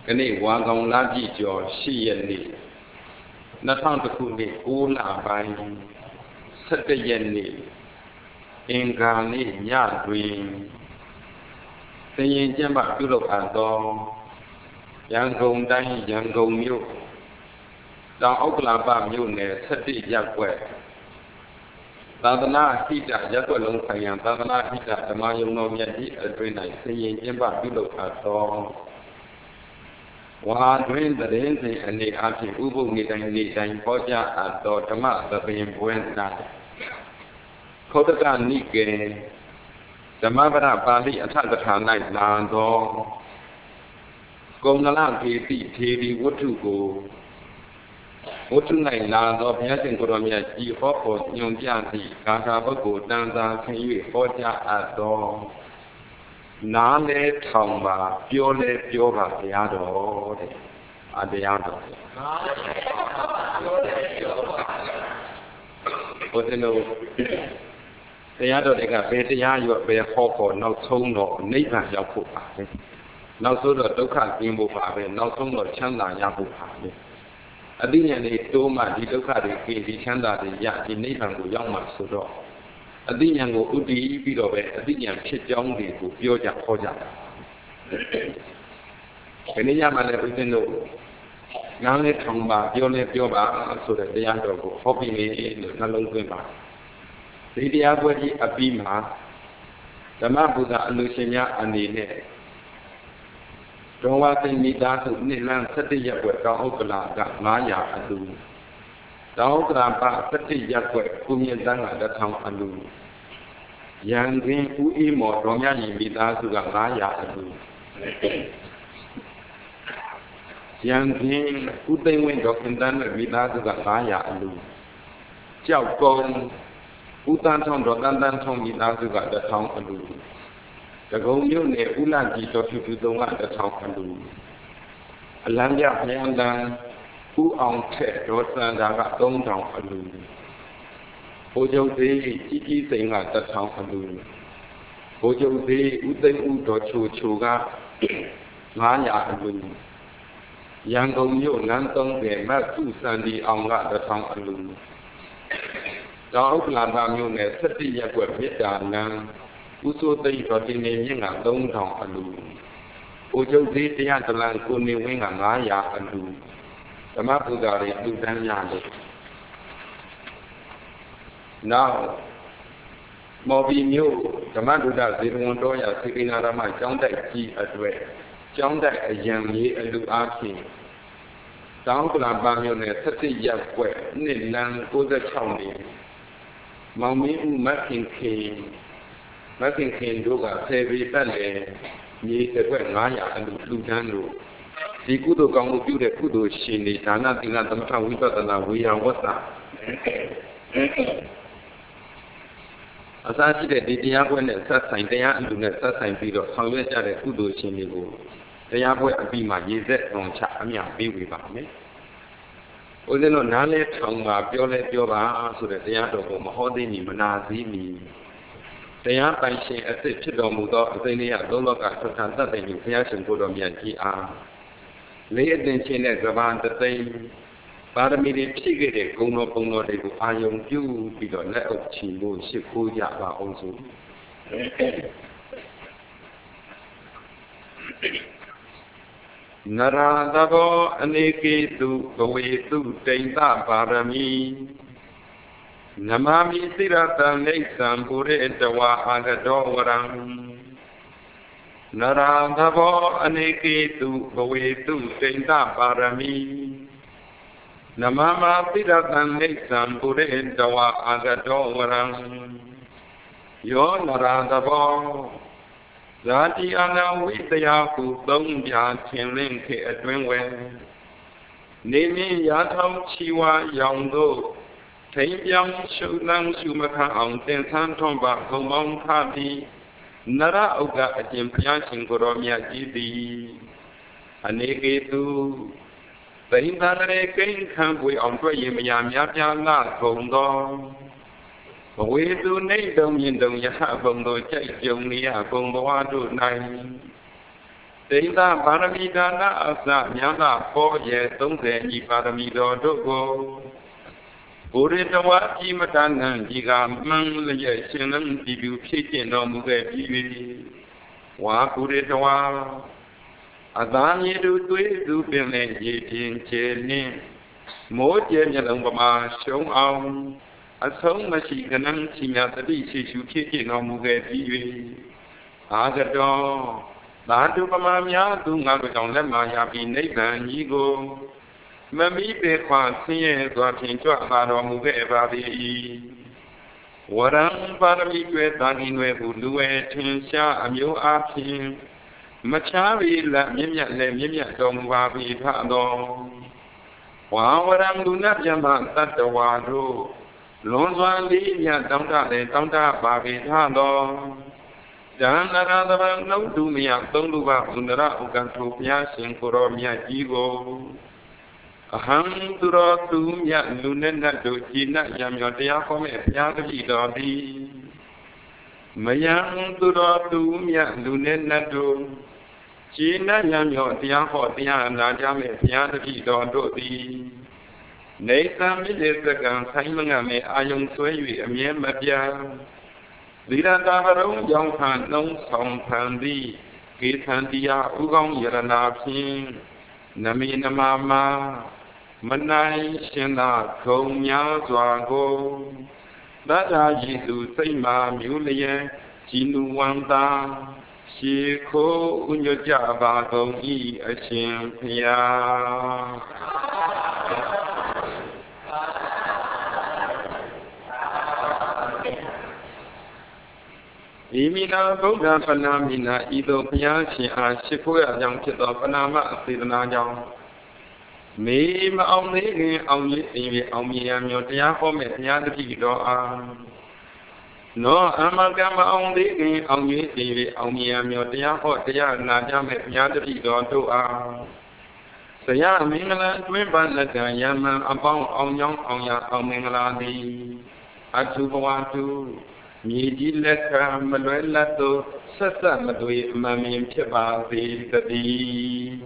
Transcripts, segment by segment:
Kani Wagong Laji Jo Shiyani Natang Takuni Ula Bai Satayani Ingani Nyadwi Sayin Jamba Tulok Ado Yangon Dai Yangon Yu Dang Oklaba Mune Sati Yakwe Tadana Hita Yakwe Long Payang Tadana Hita Tamayong No Yadi Adrena Sayin Jamba Tulok Ado Wa Dwin the Daisy and the Archie Ubu Nidan Poja at Dotama the Bain Buena Kotakan Nike the Mavara Bali Ataka Night Lando Gomala Titi Wutugo Wutunai Lando Piatin Goromia G. Hopo Yongianti Kaka Bago Danza Kayu Poja at Dor Nale Tamba, Piole Piova, the Ado, at the Ado. But you know, the Ado they got better, you are bear hawk no tone or neighbor Yapu. Now so the Doka Gimbo Pabe, no tone or Chanda Yapu. I didn't do my Doka, the Chanda, the Yak, the neighbor who young Masudo. A dinyan go udi bidobe, a dinyan chitjong di ku pioja koja. Kenya mane utendo. Nang tongba, piole pioba, so that the young go hopping in Nalong Gimba. The Diabodi Abima, the Mabuda Lucinia and the net. Don't want to meet that to Nilan Satia with the Okala, Maya Adu. Dao Grandpa Sati Yakwe, Kumian the town Alu. Yang Green Uimo, Romani Vida Sugamaya Alu. Yang Green Uden went off and done Vida Sugamaya Alu. Jiao Gong Utan Tong Rodan Tong Vida Suga the town Alu. The Gong Yune Ulangi to the one the town Alu. Alanya Yandan. Who on Ted or Sandaga don't down a loon. Ojo de Iki thing at the town a loon. Ojo de Uden Udo Chuga Maya a loon. Yango Yo Nantong de Matu Sandy on the town a loon. The Oklahoma Mune Sati Yakwa Pita Nan Uso de Rodine Yanga don't down a loon. Ojo de Yantalan Kuni Wing and Maya a loon. The Mapugari do Danyando. Now, Mobi knew the Maduda didn't want to see in Arama, John that key at way. John that a young ye and do arching. Down to La Bamione, 30 years where Nilan goes a county. Mammy Martin King Duga, Savvy Ballet, ye the Maya and Ludano. The good Gong will do the Kudu Shini, and nothing at the time we got an we are what that. As I see that the Diabon and Sassine, they are doing a Sassine video, how much are the Kudu Shini go? They are going to be my Yezet on Chamia, be with me. Odeno Nale Tonga, Piole Piova, so that they are the Mahodini Manazimi. They are by saying as if Chidomudo, they are no longer Santa, they you fashion good on Yankee are. Late in China, the same. Paramedic Chigate, Gono Bono, they do Iron Dew, because let of Chimu, Shiku Yaba also. Naradabo, Aniki to the way to Data Parami. Namami Sirata Nathan, Pure, Dawa Agadoram. Naradabo Aniki to the way to Data Parami. Namama Pidatan Nathan Pure Dawa Agadoram. Yo Naradabo Zati Ana Witayaku Dong Ya Chenling Adwinwe Nimi Yatam Chiwa Yangdo Tayyang Shulang Shumaka on Tensan Tomba Gomong Kati Nara Oga Ajimpian Goromia Gidi Anegetu the Indare King Camp we on Yam Yapia Gondo. We do need them in the Yahabongo Chai Jonia Bongo Nine. Data Paramidana Asa Yana 4 years, don't say ye Paramido Dogo. Uritawa Kimatan, Giga Mang, the Shinam, Dibu Chicken, no Mugabi. Wa Uritawa Adani do Bene, Yin Chenny. More Jenny show on. A song machine can see at the beach, you kicking on Mugabi. Agado. Ladu Pamamia, do not on them, I have been Nathan, Yigo. Mammy Bequan, see, got into a lot of Mugabe. What I'm Parami with Daniel Wulu, Tinsha, and you are him. Machavi, let me don't wabi pardon. What I'm doing not Yaman, that the Wado. Lone one leave, don't that, Babi pardon. Jangan no do me a tonduba undara ugantopia sinkoromia ego. Ahang duro tu ya lunena do china yamyotia come piavi dodi. Mayang duro tu ya lunena do china yamyotia hotia najame piavi dodi. Nathan Middleton Simon Ayung Sway, a mere mafia. Liranda Varong Young Pan, no song Pandi, Gitandia, Ugong Yaranapin, Namina Mama, Manai, Shena, Konya, Zwago, Dada Jisu, Sema, Mulia, Jinu Wanda, Shiko, Unyo Java, Gong E, a Shimpia. Imina Buddha Panamina, Ido Piachi, and Shifuya Young Kid of Panama, Sidana Young. Me, my only Omiam, your Diapo, Yadido. No, Amalgama only Omiam, your Diapo, Najam, Yadido to Saya Mingala, Twimban, Yaman, upon Onyong, Omingaladi, Atubawatu. Miji leka manuela to sasa madui mami mcheba di tadi.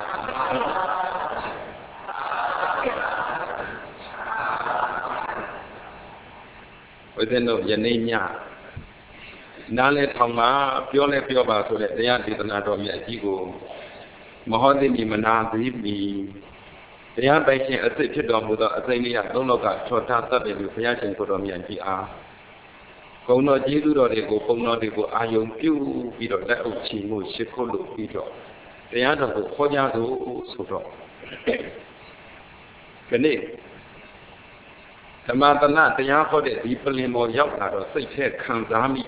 Within Yanina Nale Tama, Piole Pioba, so that they are the anatomy at Jigo Mahodi Mana, the they are making a city dog with a thing. I don't know that short time that they will reaction to them and PR. Go not you or they go, not they go, I own you, be the level chimo, shikolo, Peter. They are the Hoyado, so. Can the Madana, they are for the people in more young, or say, Kanzami.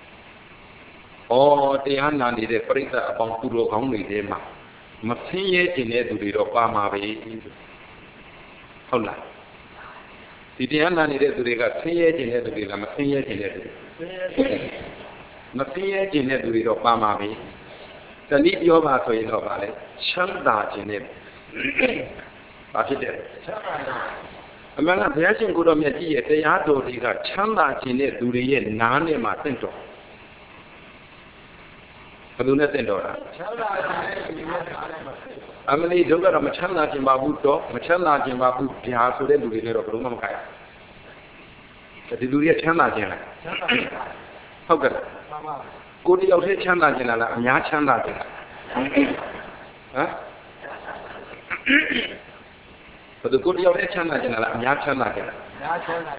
Or they are not the printer about Kuro only them. Must see it in it to the Obama. Hold on. The Anna needed to get 3 years in it to be a machine in it. Machine in it to be Obama. The need your battle in Obama, Chanda in it. What is it? Among the Asian good of Media, they are to the Chanda in it to the Nani Martinto. I do not think Amani Joga of Machana Jimbabuto, Machana Jimbabu, Piasso, they do the Roman Kaya. But they do the Chana Jana. How good? Good of the Chana Jana, Yachana Jana. But the good of the Chana Jana, Yachana Jana.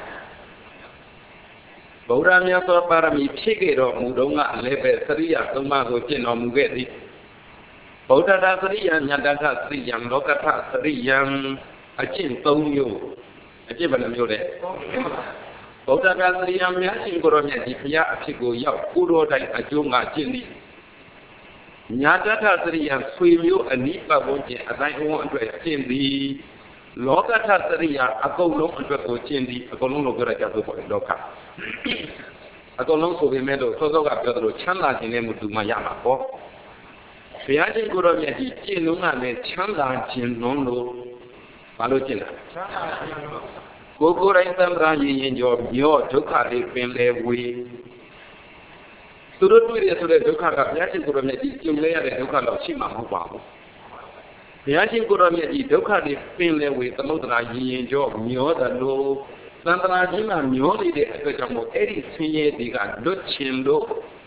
Bauramia para mi chigero, Mudonga, Lebe, Saria, Tomago, Geno Mugeti. Bauda Saria, Yadaka, Sriam, Lokata, Sriam, a chin Tonyo, a given mule. Bauda Sriam, Yashin Goronia, Pia, Chigo, Yap, Kuro, a Junga, Chili. Yadaka Sriam, swim you and Nipa Boji, as I want to exchange the Lokata Saria, a colon to Chindi, a colon of Loka. I don't know so we made a photo of the Chanda in name to Mayama. Piaji Guromia, Chinuna, Chanda, Chin Nono, Palogina. Go go right and run in your Toka, they can live with သူတို့တွေ့ရဆိုတဲ့ဒုက္ခကဘုရားရှင်ကိုရောမြတ်ကြီးကျုံလဲရတဲ့ဒုက္ခတော့ရှိမှာမဟုတ်ပါဘူးဘုရားရှင်ကိုရောမြတ်ကြီးဒုက္ခတွေပင်လဲဝေသမုဒ္ဒရာရင်ကြောမျောတယ်လို့သန္တရာကြီးကမျောနေတဲ့အတွက်ကြောင့်မို့အဲ့ဒီဆင်းရဲတွေကလွတ်ချင်လို့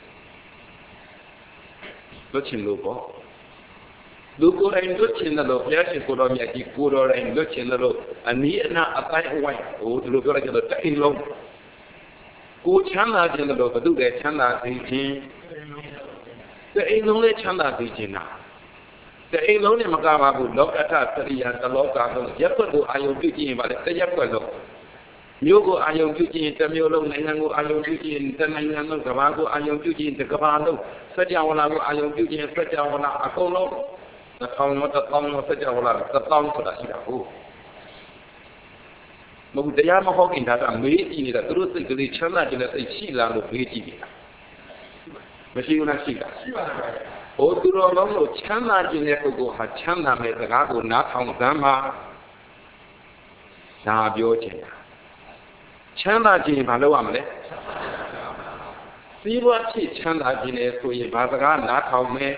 ပေါ့လူကိုယ်တိုင်လွတ်ချင်တယ်လို့ဘုရားရှင်ကိုတော်မြတ်ကြီးကိုတော်တိုင်လွတ်ချင်တယ်လို့အနည်းအနာအတိုင်းအဝိုင်းဟိုဒီလိုပြောလိုက်ကြတော့တအိမ်လုံးကိုချမ်းသာခြင်းလို့ဘယ်သူလဲချမ်းသာစေခြင်းတအိမ်လုံးလည်းချမ်းသာစေခြင်းနာတအိမ်လုံးနဲ့မကပါဘူးလောကထသရိယာတလောကလုံးရပ်ွက်ကိုအာယုံပြုကြည့်ရင်ပါလေတရပ်ွက်လုံးမျိုးကိုအာယုံပြုကြည့်ရင်တစ်မျိုးလုံးနိုင်ငံကိုအာယုံပြုကြည့်ရင်တစ်နိုင်ငံလုံးကမ္ဘာကိုအာယုံပြုကြည့်ရင်တစ်ကမ္ဘာလုံးစัจ java လာကိုအာယုံပြုကြည့်ရင်စัจ java လာအကုန်လုံးတစ်ထောင်ရောတစ်သောင်းရောစัจ java လာတစ်သောင်းဆိုတာရှိတာဟုတ်မဟုတ်တရားမဟုတ်ခင်ဒါကမေးကြည့်နေတာသူတို့စိတ်ကလေးချမ်းသာခြင်းနဲ့စိတ်ရှိလားလို့မေးကြည့်နေတာမရှိဘူးလားရှိတာရှိပါပါဘုသူတော်လုံးလို့ချမ်းသာခြင်းတဲ့ပုဂ္ဂိုလ်ဟာချမ်းသာမဲ့စကားကိုနားထောင်သမ်းပါဒါပြောချင်တာချမ်းသာခြင်းဘာလုပ်ရမလဲစီးပွားဖြစ်ချမ်းသာခြင်းလေဆိုရင်ဘာစကားနားထောင်မယ်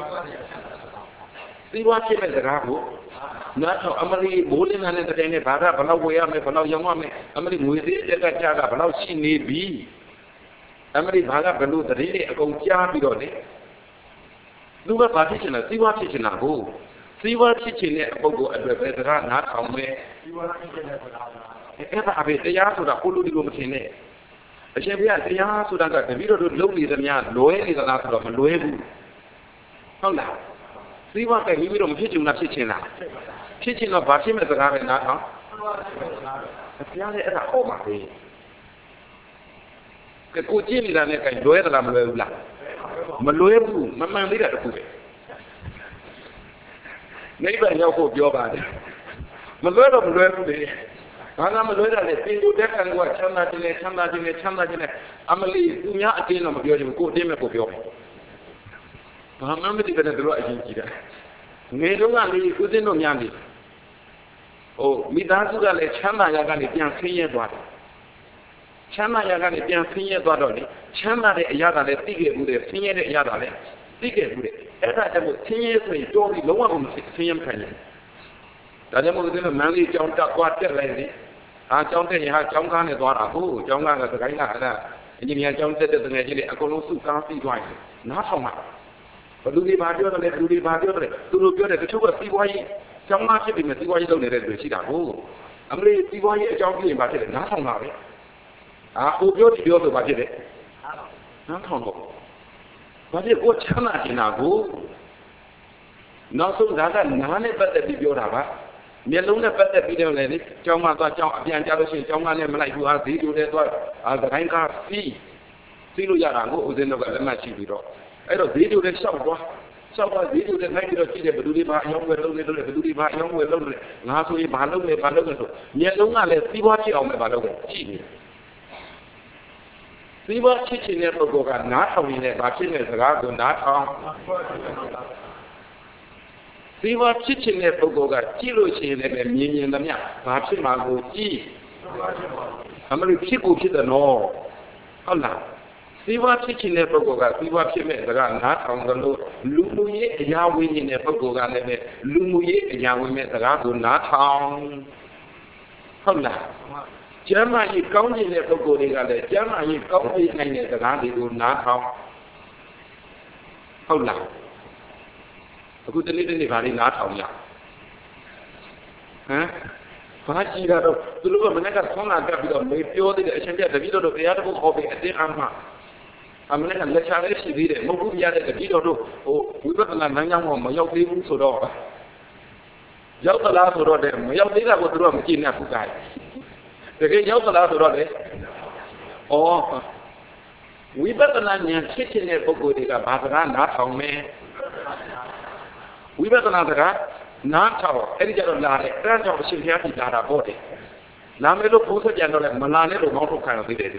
စီးပွားဖြစ်မဲ့စကားကိုနားထောင်အမလီဘိုးလင်းတဲ့တဲ့နဲ့ဘာသာဘလောက်ဝယ်ရမယ်ဘလောက်ရောင်းရမယ်အမလီငွေသေးတက်ကကြာကဘလောက်ရှိနေပြီအမလီဘာကဘလို့တည်းတွေအကုန်ကြားပြီးတော့လေလူကဘာဖြစ်ချင်လဲစီးပွားဖြစ်ချင်တာကိုစီးပွားဖြစ်ချင်တဲ့အပုဂ္ဂိုလ်အတွက်ပဲစကားနားထောင်မယ်စီးပွားဖြစ်ချင်တဲ့ပုဂ္ဂိုလ်အဲ့ဒါပဲတရားဆိုတာကိုလူဒီလိုမထင်နဲ့အရှင်ဘုရားတရားဆိုတာကတပည့်တော်တို့လုံနေသမျှလွဲနေသလားဆိုတော့မလွဲဘူးဟုတ်လားစီးပွားကမိမိတို့မဖြစ်ချင်တာဖြစ်ချင်လားဖြစ်ချင်တော့ဘာဖြစ်မဲ့စကားပဲနားထောင်ဘုရားလည်းအဲ့ဒါဟောမှာပဲကိုကြည့်နေတာနဲ့ကလွဲသလားမလွဲဘူးလားမလွဲဘူးမမှန်သေးတာတခုပဲနိဗ္ဗာန်ရောက်ဖို့ပြောပါတယ်မလွဲတော့မလွဲဘူးလေဘာသာမလွဲတာလေပြင်ကိုတက်ကန်ကချမ်းသာခြင်းနဲ့ချမ်းသာခြင်းနဲ့ချမ်းသာခြင်းနဲ့အမလီသူများအတင်းတော့မပြောချင်ဘူးကိုအတင်းမဲ့ကိုပြောမယ်ဘာမှမသိတဲ့တို့အရင်ကြည့်တာငယ်တုန်းကလေဦးစင်းတို့များနေဟိုမိသားစုကလည်းချမ်းသာရကနေပြန်ဆင်းရဲသွားတယ်ချမ်းသာရကနေပြန်ဆင်းရဲသွားတော့လေချမ်းသာတဲ့အရာကလည်းသိခဲ့ဘူးတဲ့ဆင်းရဲတဲ့အရာကလည်းသိခဲ့ဘူးတဲ့အဲ့ဒါကြောင့်ဆင်းရဲဆိုရင်တော်ပြီးလုံးဝမဆင်းရဲမခံနိုင်ဒါကြောင့်မို့ဒီလိုမန်းလေးကြောင်းတက်သွားတက်လိုက်လေဟာကြောင်းတက်ရင်ဟာကြောင်းကားနဲ့သွားတာဟုတ်ကြောင်းကားကစကိုင်းကအဲ့ဒါအင်ဂျင်နီယာကြောင်းတက်တဲ့ငယ်ကြီးတွေအကုန်လုံးစုကားပြီးသွားရင်နားထောင်မှာဘယ်သူတွေဘာပြောတယ်လဲဘယ်သူတွေဘာပြောတယ်သူတို့ပြောတယ်တချို့ကစီးပွားရေးကျောင်းသားဖြစ်ပြီးမှစီးပွားရေးလုပ်နေတဲ့လူရှိတာဟုတ်အမလေးစီးပွားရေးအကြောင်းပြရင်ဘာဖြစ်လဲနားထောင်တာပဲဟိုပြောဒီပြောဆိုဘာဖြစ်လဲနားထောင်တော့ဘာဖြစ်ကိုချမ်းသာနေတာကိုနောက်ဆုံးဒါကနားနဲ့ပတ်သက်ပြီးပြောတာပါမျက်လုံးနဲ့ပတ်သက်ပြီးတော့လည်းကျောင်းကသွားကျောင်းအပြန်ကြလို့ရှိရင်ကျောင်းကလည်းမလိုက်ဘူးဈေးတူတယ်သွားသခိုင်းကားစီးလို့ရတာကိုဦးဇင်းတို့ကလက်မှတ်ရှိပြီးတော့အဲ့တော့ဈေးတူလည်းရှောက်သွားဈေးတူလည်းလိုက်ပြီးတော့ကြည့်တယ်ဘယ်သူတွေဘာအယောင်းဝယ်လုပ်နေလို့လဲဘယ်သူတွေဘာအယောင်းဝယ်လုပ်နေလဲငါဆိုရင်ဘာလုပ်လဲဆိုမျက်လုံးကလည်းစီးပွားဖြစ်အောင်ပဲဘာလုပ်လဲကြည့်နေစီးပွားဖြစ်ချင်တဲ့ပုဂ္ဂိုလ်ကနားထောင်နေတဲ့ဘာဖြစ်နေစကားကိုနားထောင်စီဝါဖြစ်ချင်တဲ့ပုဂ္ဂိုလ်ကကြည့်လို့ရှိရင်လည်းမြင်သမျှဘာဖြစ်မှာကိုကြည့်အမလို့ဖြစ်ကိုဖြစ်တယ်နော်ဟုတ်လားစီဝါဖြစ်ချင်တဲ့ပုဂ္ဂိုလ်ကစီဝါဖြစ်မဲ့စကားနားထောင်ကြလို့လူမှုရေးအရာဝင်နေတဲ့ပုဂ္ဂိုလ်ကလည်းလူမှုရေးအရာဝင်မဲ့စကားကိုနားထောင်ဟုတ်လားကျမ်းမာရေးကောင်းနေတဲ့ပုဂ္ဂိုလ်တွေကလည်းကျမ်းမာရေးကောင်းနေနိုင်တဲ့စကားတွေကိုနားထောင်ဟုတ်လားအခုတနေ့ဘာလေးနားထောင်ရဘာကြည့်တာတော့သူတို့ကမနေ့ကဆောင်းလာတက်ပြီးတော့မေးပြောသေးတယ်အရှင်ပြတပည့်တော်တို့တရားတစ်ခုခေါ်ပြီးအတင်းအားမှအမနေ့ကလက်ချလေးရှိသေးတယ်မဟုတ်ဘူးရတဲ့တပည့်တော်တို့ဟိုဝိပဿနာလမ်းကြောင်းမှာမရောက်သေးဘူးဆိုတော့ရောက်သလားဆိုတော့မရောက်သေးတာကိုသူတို့ကမကြည့်နဲ့ဘူးကြိုက်တကယ်ရောက်သလားဆိုတော့လေဝိပဿနာဉာဏ်ဖြစ်တဲ့ပုဂ္ဂိုလ်တွေကဘာစကားနားထောင်မယ်ဝိပဿနာစကားနားထောင်အဲ့ဒီကြတော့လာတယ်အဲ့ဒါကြောင့်အရှင်ဘုရားကြီးလာတာပေါ့တယ်လာမယ်လို့ဘုန်းဆက်ကြံတော့လဲမလာနဲ့လို့မောင်းထုတ်ခံရသေးတယ်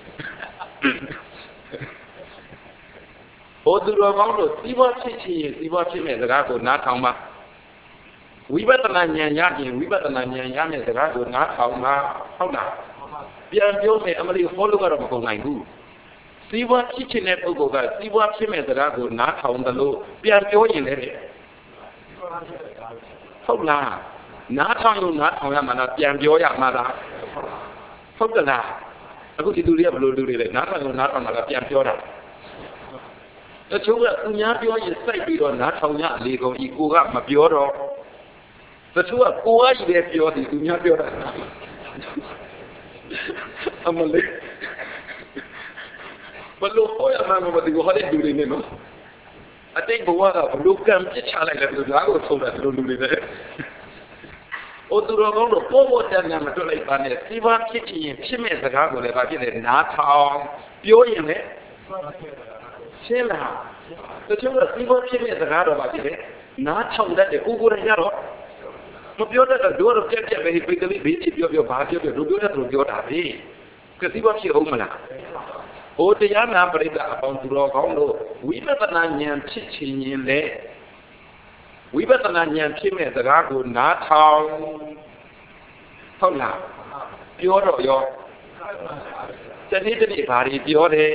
ဟိုသူတော်ကောင်းတို့စီးပွားဖြစ်ချင်ရင်စီးပွားဖြစ်မဲ့စကားကိုနားထောင်ပါဝိပဿနာဉာဏ်ရရင်ဝိပဿနာဉာဏ်ရမဲ့စကားကိုနားထောင်ပါဟုတ်လားပြန်ပြောမယ်အမလီဟောလို့ကတော့မကုန်နိုင်ဘူးစီးပွားဖြစ်ချင်တဲ့ပုဂ္ဂိုလ်ကစီးပွားဖြစ်မဲ့စကားကိုနားထောင်တယ်လို့ပြန်ပြောရင်လည်းဟုတ်လားနားထောင်လို့နားထောင်ရမှာလားပြန်ပြောရမှာလားဟုတ်ကလားအခုဒီလူတွေကဘယ်လိုလူတွေလဲနားထောင်လို့နားထောင်တာကပြန်ပြောတာတချို့ကသူများပြောရင်စိုက်ပြီးတော့နားထောင်ရလေကုန်ဤကိုကမပြောတော့တချို့ကကိုကကြီးပဲပြောတယ်သူများပြောတာအမလေးဘလို့ဟောရမှာမသိဘူးဟောတဲ့လူတွေနဲ့နော်အတိတ်ဘဝကဘလို့ကံပြစ်ချလိုက်တယ်လို့ဒါကိုဆုံးတာဒီလိုလူတွေနဲ့အိုသူတော်ကောင်းတို့ပေါ်ပေါ်တန်တန်မတွေ့လိုက်ပါနဲ့စီးပွားဖြစ်ချင်ရင်ဖြစ်မဲ့စကားကိုလည်းဗာဖြစ်တယ်နားထောင်ပြောရင်လည်းရှင်းလားတချို့ကစီးပွားဖြစ်မဲ့စကားတော့ဗာဖြစ်တယ်နားထောင်တတ်တယ်ကိုယ်တိုင်ရတော့မပြောတတ်တော့တို့ပြက်ပြက်ပဲပိတ်ကလေးဘေးချပြောဘာပြောတို့ပြောတတ်လို့ပြောတာပဲကစီးပွားဖြစ်အောင်မလားဟိုတရားနာပရိသတ်အပေါင်းသူတော်ကောင်းတို့ဝိပဿနာဉာဏ်ဖြစ်ချင်ရင်လေဝိပဿနာဉာဏ်ဖြစ်မဲ့စကားကိုနားထောင်ဟုတ်လားပြောတော့ရောတနေ့တနေ့ဘာတွေပြောတယ်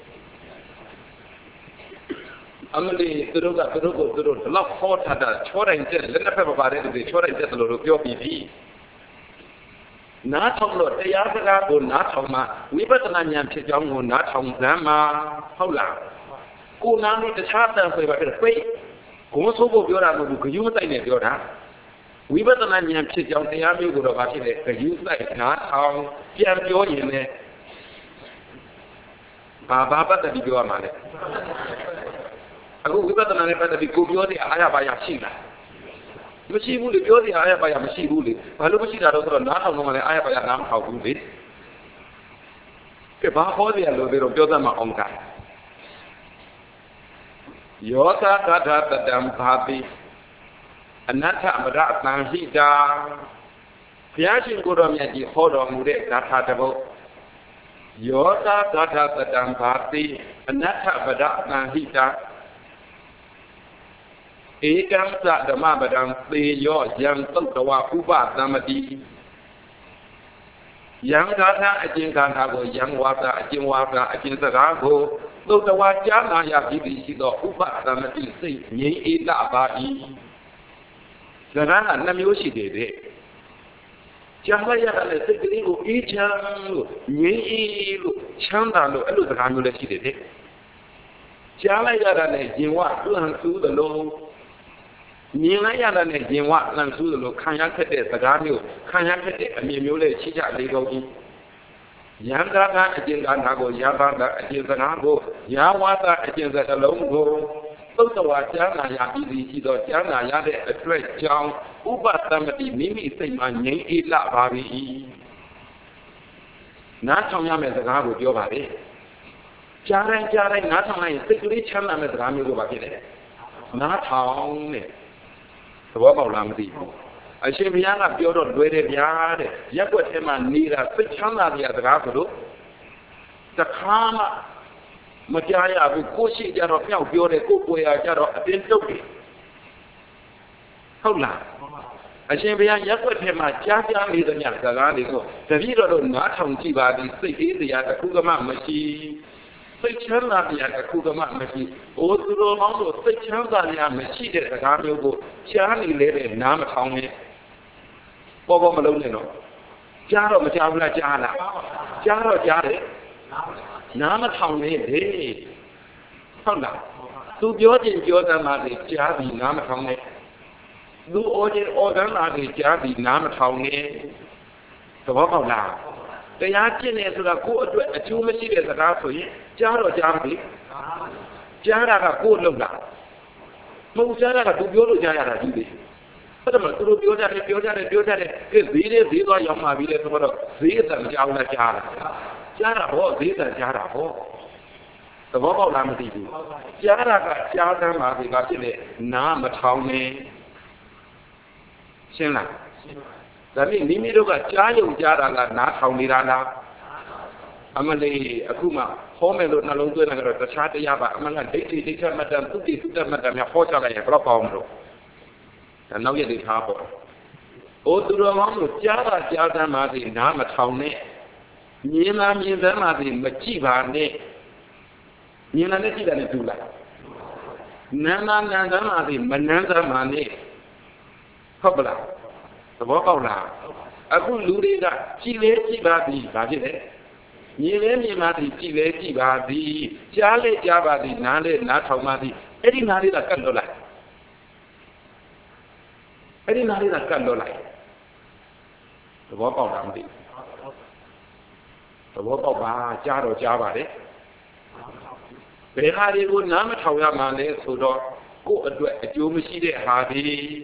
အမလီသူတို့ဒီလောက်ခေါ်ထားတာချောတိုင်းတက်လက်နှစ်ဖက်မပါတဲ့သူတွေချောတိုင်းတက်တယ်လို့ပြောပြီးပြီနားထောင်လို့တရားစကားကိုနားထောင်မှဝိပဿနာဉာဏ်ဖြစ်ကြောင်းကိုနားထောင်စမ်းမှာဟုတ်လားကိုနားလေးတခြားတန်ဆိုပါပြပိတ်ကိုမဆိုးဖို့ပြောတာမဟုတ်ဘူးဂယုမဆိုင်နဲ့ပြောတာဝိပဿနာဉာဏ်ဖြစ်ကြောင်းတရားမျိုးကိုတော့ဘာဖြစ်လဲဂယုဆိုင်နားထောင်ပြန်ပြောရင်လည်းဘာပတ်သက်ပြီးပြောရမှာလဲအခုဝိပဿနာနဲ့ပတ်သက်ပြီးကိုပြောတဲ့အားရပါရရှိလားမရှိဘူးလေပြောစရာအားရပါရမရှိဘူးလေဘာလို့မရှိတာတော့ဆိုတော့နားထောင်တော့လည်းအားရပါရနားမထောင်ဘူးလေကဲဘာဟောစရာလို့ပြောတတ်မှာအောင်ကယောသတထတတံဘာတိအနတ္ထမရတံဟိတာဘုရားရှင်ကိုတော်မြတ်ကြီးဟောတော်မူတဲ့ဂါထာတစ်ပုဒ်ယောသတထတတံဘာတိအနတ္ထမရတံဟိတာဧကံသဓမ္မပဒံသေယောယံသုတ်တဝဥပသမတိယံဂါထာအကျဉ်းဂါထာကိုယံဝါစာအကျဉ်းဝါစာအကျဉ်းစကားကိုသုတ်တဝကြားနာရပြီးရှိသောဥပသမတိစိတ်ငြိမ်းအေးလာပါ၏စကားကနှမျိုးရှိတယ်တဲ့ကြားလိုက်ရတဲ့စိတ်ကလေးကိုအေးချမ်းလို့ငြိမ်းအေးလို့ချမ်းသာလို့အဲ့လိုစကားမျိုးလည်းရှိတယ်တဲ့ကြားလိုက်ရတဲ့ရင်ဝတွန်းဆူးသလိုမြင်လိုက်ရတဲ့ရင်ဝလန့်ဆူးလို့ခံရခက်တဲ့စကားမျိုးခံရခက်တဲ့အမြင်မျိုးလေးရှိကြလေကုန်၏ယံကာကအကျဉ်းကားကိုယာဘာကအကျဉ်းစကားကိုယာဝါဒအကျဉ်းစကားလုံးကိုသုတ်တော်ကြားနာရပြီးရှိသောကြားနာရတဲ့အတွက်ကြောင့်ဥပသမတိမိမိစိတ်မှာငြိမ်းအေးလာပါ၏နားထောင်ရမယ့်စကားကိုပြောပါလေကြားတိုင်းနားထောင်လိုက်ရင်စိတ်ကလေးချမ်းသာမယ့်စကားမျိုးကိုပါဖြစ်တယ်နားထောင်တဲ့သဘောပေါက်လားမသိဘူးအရှင်ဘုရားကပြောတော့လွယ်တယ်ဗျာတဲ့ရက်ွက်ထဲမှာနေတာစိတ်ချမ်းသာတဲ့စကားဆိုလို့တခါမှမကြားရဘူးကိုရှိကြတော့ပြောက်ပြောတယ်ကိုယ်ရကြတော့အတင်းတုတ်တယ်ဟုတ်လားအရှင်ဘုရားရက်ွက်ထဲမှာကြားနေတဲ့ညစကားတွေကိုတပည့်တော်တို့နားထောင်ကြည့်ပါသည်စိတ်အေးစရာတစ်ခုမှမရှိစိတ်ချမ်းသာတရားတစ်ခုမှမရှိ။အိုသူတော်ကောင်းတို့စိတ်ချမ်းသာတရားမရှိတဲ့စကားမျိုးကိုကြားနေလေတဲ့နားမထောင်နဲ့။ပေါ်မလုံးနဲ့တော့။ကြားတော့မကြားဘူးလားကြားလား။ကြားတော့ကြားတယ်။နားမထောင်နဲ့လေ။ဟုတ်လား။သူပြောခြင်းပြောတတ်မှလေကြားပြီးနားမထောင်နဲ့။သူအော်ခြင်းအော်တမ်းတာလေကြားပြီးနားမထောင်နဲ့။သဘောပေါက်လား။တရားကျင့်နေဆိုတာကိုယ့်အတွက်အကျိုးမရှိတဲ့စကားဆိုရင်ကြားတော့ကြားပြီကြားတာကကိုယ့်လုံတာမဟုတ်ကြားတာကသူပြောလို့ကြားရတာကြီးလေအဲ့ဒါမှသူတို့ပြောကြတယ်ကဲဈေးသွားရောက်မှပြီလေဆိုတော့ဈေးအတန်ကြောင်းနဲ့ကြားတာဟောဈေးအတန်ကြားတာဟောသဘောပေါက်လားမသိဘူးကြားတာကကြားတမ်းပါပြီကဖြစ်လေနားမထောင်နဲ့ရှင်းလားဒါနဲ့မိမိတို့ကကြားယုံကြားတာလားနားထောင်နေတာလားအမလေးအခုမှဟောမယ်လို့နှလုံးသွင်းတာကတော့တခြားတရားပါအမှန်ကဒိဋ္ဌိဒိဋ္ဌမတ္တသုတိသုတ္တမတ္တများဟောကြလိုက်ရင်ဘယ်တော့ပေါင်းမလို့ဒါနောက်ရက်တွေထားပေါ့အိုသူတော်ကောင်းတို့ကြားတာကြားတမ်းပါစေနားမထောင်နဲ့မြင်သမ်းပါစေမကြည့်ပါနဲ့ nhìn là nó chỉ là này đủ lại nan giá mà thì mình nan giá mà này không là có câu là aku lũ đi ra chỉ ba đi là gì đấy nhìn mà thì chỉ ba đi cha ba đi ná thầu mà thì ấy đi ná đi là cân đồ lại ấy đi ná đi là cân đồ lại có câu làm gì có câu ba cha ba đấy về hai đi luôn ná mà thầu ra mà này số đó cô ở đuổi chú mới chỉ để hà đi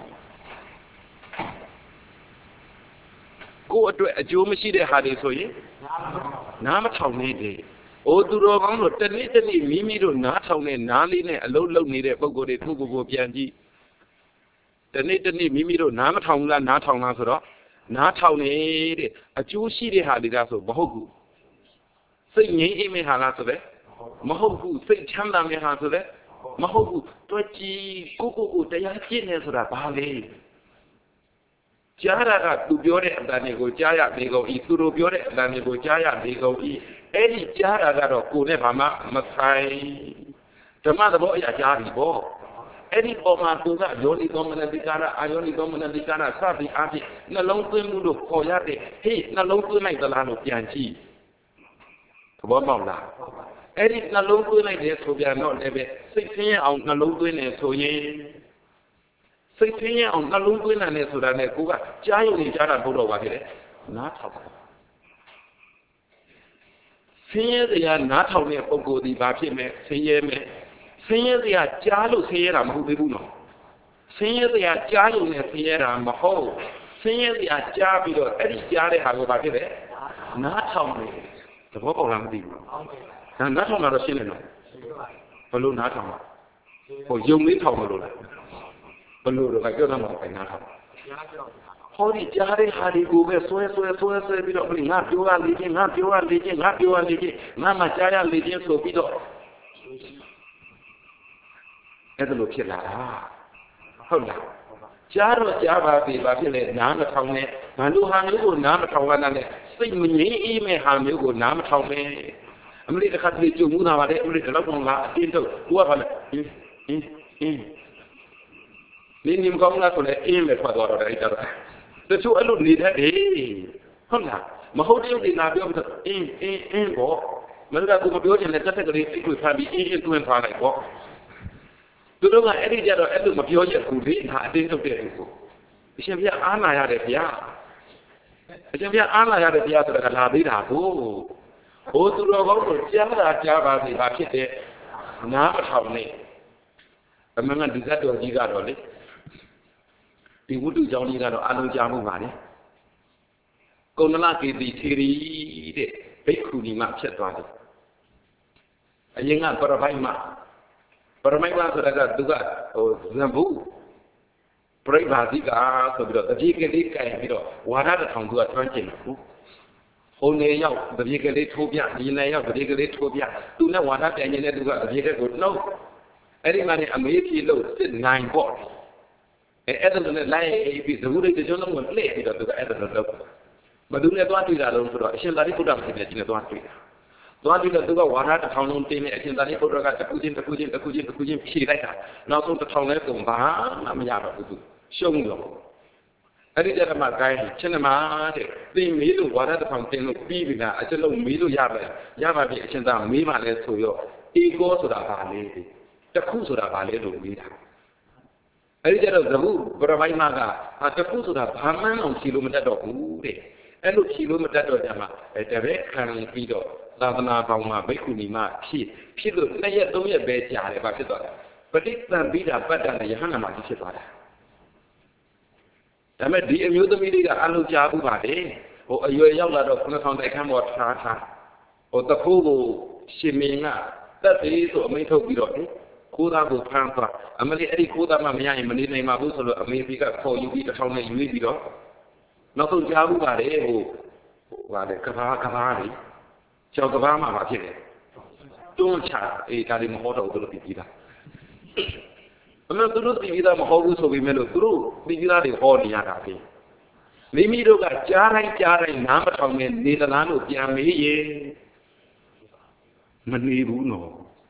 cô ở đuổi chú mới chỉ để hà đi thôi ná mà thầu này đi ô tu rồi con rồi tên này mí rồi ná thầu này ná lý này lâu này để bao gồm để thu gồm tiền gì tên này mí rồi ná mà thầu là số đó ná thầu này để chú chỉ để hà đi ra số bao gồm xây nhảy em hà là số đấy mà hậu xây chăm đam mê hà số đấy mà hậu tôi chỉ cô tại sao chỉ này số là ba lê cha ra tu biểu đấy anh này cô cha ya này cô tu đồ biểu đấy anh này cô cha ya này cô ấy đi cha ra đó cô này bà mà sai cho mà đó ya cha đi bo ấy đi bo mà tu ra vô đi đó mình đi cara ayo đi đó mình đi cara sao đi ăn đi nó lâu tuổi mua được khó ya đấy hey nó lâu tuổi này là nó tiền chi có bao là ấy đi nó lâu tuổi này để số tiền nó để về xây xây ông nó lâu tuổi này số gì xây xây ông nó lâu tuổi này số này cô cả cha yêu thì cha là bố đồ vậy đấy nát thầu xây thì nát thầu này ông cô đi bà phía mẹ xây thì cha lúc xây là không biếtဘူးနော်xây thì cha yêu này xây là mà không xây thì cha bị rồi ấy đi cha đấy hàng của bà phía đấy nát thầu này thì có câu làm gì nát thầu nào đó xin này nó và luôn nát thầu hồi dùng đến thầu mà luôn bần lù rồi phải kêu nó phải nát thầu họ đi cha đấy hà đi cô về xuôi bị đó bị ngáp tiêu ăn đi chứ ngáp mà cha ăn đi chứ số bị đó cái đó là không là cha rồi cha bà thì lại nát nó thầu này mà lúc hàng lúc của nát nó thầu cái này sinh mình nghĩ mẹ hàng lúc của nát nó thầu này mình đi khát đi chung nào mà đấy mình đi lâu là tin thôi qua phần nên niệm công là số này im để thoát vào đấy cho tôi chú ấy luôn đi thế đi không là mà hốt yêu thì nào biết được im có mấy cái cũng biết chuyện này chắc cái gì cũng phải bị im tôi phải lại có tôi đâu là đi ra rồi em được mà biết chuyện cụ thể hạ đến trong tiền của xem biết ăn là để bia xem biết ăn là để bia tôi là đi đã cô ô tôi đâu có một chiếc là cha bà thì bà biết đấy ná mà thầu này mình ngăn được cái gì cả rồi đấy thì vũ trụ trong đi ra đó ăn uống cháo không phải đấy còn nó là cái gì thì đi để biết khu đi mà chết toàn đấy anh em ngàn para mai mà rồi là đúng rồi làm vũ bây giờ thì cả rồi bây giờ thì cái đi cái bây giờ hóa ra là thằng đua toàn chuyện vũ hôm nay nhau thì cái đi thua bia đi này nhau thì cái đi thua bia tu nó hóa ra cái như này đúng rồi thì cái good no ấy đi mà này mấy thì lâu xin nine bot ấy đó là lại bị dấu đây cho nó muốn lệ thì đó là đó mà đúng là toán tùy là đâu rồi hiện tại phụ đảm thì là toán tùy là tôi có hóa ra thằng nông tiền này hiện tại phụ đảm cả tập kucing chỉ đây cả nó xong thằng này cũng phá mà nhà đó cũng xong rồi ấy đi ra mà cái trên mà thì đi mỹ đồ hóa ra thằng tiền nó bi vì là trên lông mỹ đồ giá mà bị hiện tại mỹ mà lên số rồi ego số đã phá lên thì chắc không số đã phá lên rồi mỹ ấy giờ đó zabu beramai maga ataku sudah paman on kilometer đó đấy ấy lúc kilometer đó chả mà để về khang pi đó sadhana bang mà mấy khu mà phi lúc này giờ tôi về trả để bắt đó bắt đi làm pi đã bắt đã này hàng mà đi chết rồiแต่ไม่ดีอายุตัวมีดีกับอารมณ์จ้าผู้บาดเจ็บโอ้อายุยาวแล้วเราคนทำได้แค่หมดท่าโอ้ตะคู่ชิมิงอ่ะแต่ที่ตัวไม่ถูกดีหรอกကိုသားကိုဖမ်းသွားအမလေးအဲ့ဒီကိုသားမှမရရင်မနေနိုင်ပါဘူးဆိုတော့အမေကြီးကခေါ်ယူပြီးတစ်ထောင်နဲ့ယူပြီးတော့နောက်ဆုံးကြားဘူးပါတယ်ဟိုဟာလေကဘာလေကျော်ကဘာမှမဖြစ်တယ်တွန်းချအေးဒါလေးမဟုတ်တော့ဘူးလို့ပြီးတာအမေတို့ပြီးတာမဟုတ်ဘူးဆိုပြီးမဲ့လို့သူတို့ပြီးတာတွေဟောနေရတာပဲမိမိတို့ကကြားတိုင်းနားမထောင်နဲ့နေသလားလို့ပြန်မေးရင်မနေဘူးနော်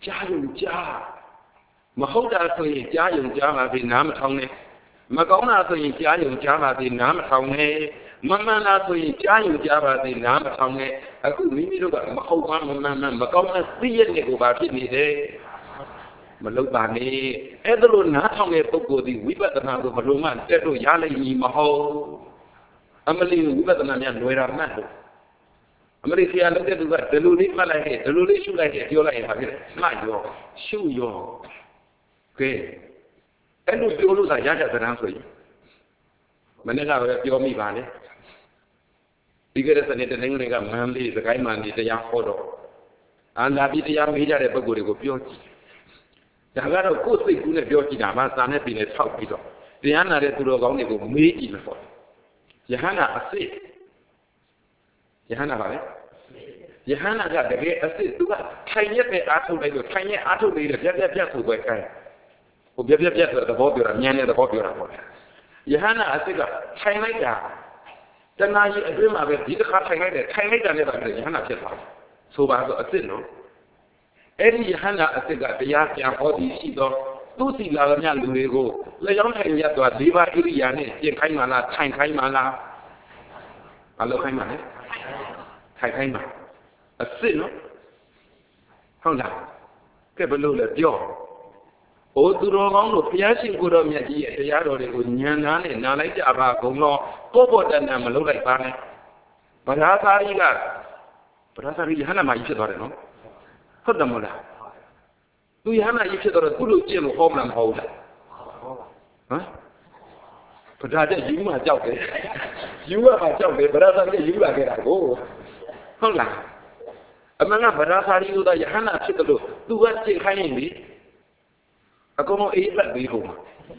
Jayung Jar. Mahoda so in Jayung Java be Nam Tongue. Magona so in Jayung Java be Nam Tongue. Mamma so in Jayung Java be Nam Tongue. I could meet you about Mahoma, Magona, 3 years ago about it. Malubani, Edro Natong Poko, the Wibatana of Maluma, Teto Yali Maho. Amelie Wibatana and Wera Mato. Amelie, I look at the Luli Malay, the Luli should like it, you like it, smile your, show your. Okay. And we will lose a yacht as an answer. Manila, your me valley. Bigger as an England, manly, the guy man is a young photo. And I be the young media at Pogorigo Pioti. The Havana could be good at Pioti, Namasan have been a top people. The Anna to the only go meet in for. Johanna, I say. Johanna, Johanna got the gate, I said, do a tiny auto leader, just to work. Who gave you the body of Yan the body of Johanna, I think, China. Then I dream of it, did the China never Johanna said, so I was a sin. Eddie Johanna, I think, the Yak and body, she got Lucy Lavanya Luego, Leon and Yato, Diva Iriane, Kaimana, Time Kaimana. I love Kaimana. Kaima. A sin. How now? Cabello, Joe. O to wrong of Piasin good of Yaki, the Yaro, Nyan, and Nalai Java, Gobo than Malay Bane. But as I got, but as I really had my issue, no? Hold the Mola. Do you have a issue of a good Jim Homeland holder? Huh? But I think you are joking. You are joking, but as I you are getting go. Hold on. Among us, but as I you that Johanna took a look, do what you kindly. I go no eat that before.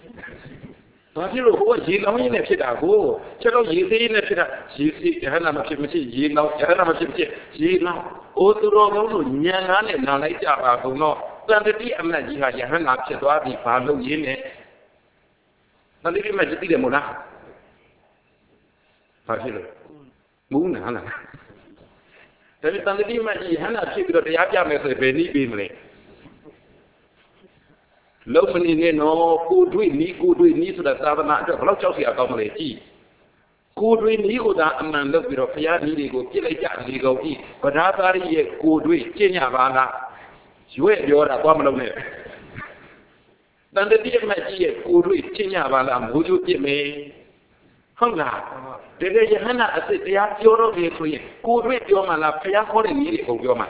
But you know what you know in a fit. I go. Tell you in a fit. She see Hannah Machimchi, you know, Hannah Machimchi, she know. Oh, to roll, Yan and Nalaja, who know. Then the dear Magic Hannah Chedwadi follow in it. Not even Magic the Mona. Fajil. Moon Hannah. Then it's under the Magic Hannah, she got the Yaja method, Benny Beamley. Lomani no, good we need to the Savannah, the Rochelsea accommodate. Good we need that a man look with a fair legal, legal eat, but after a year, good we, Chinyavana. You wear your abominable. Then the dear Magic, good we, Chinyavana, would you give me? Hunger. The day Hannah, I said, they are your way for you. Good with your man, a fair calling me for your man.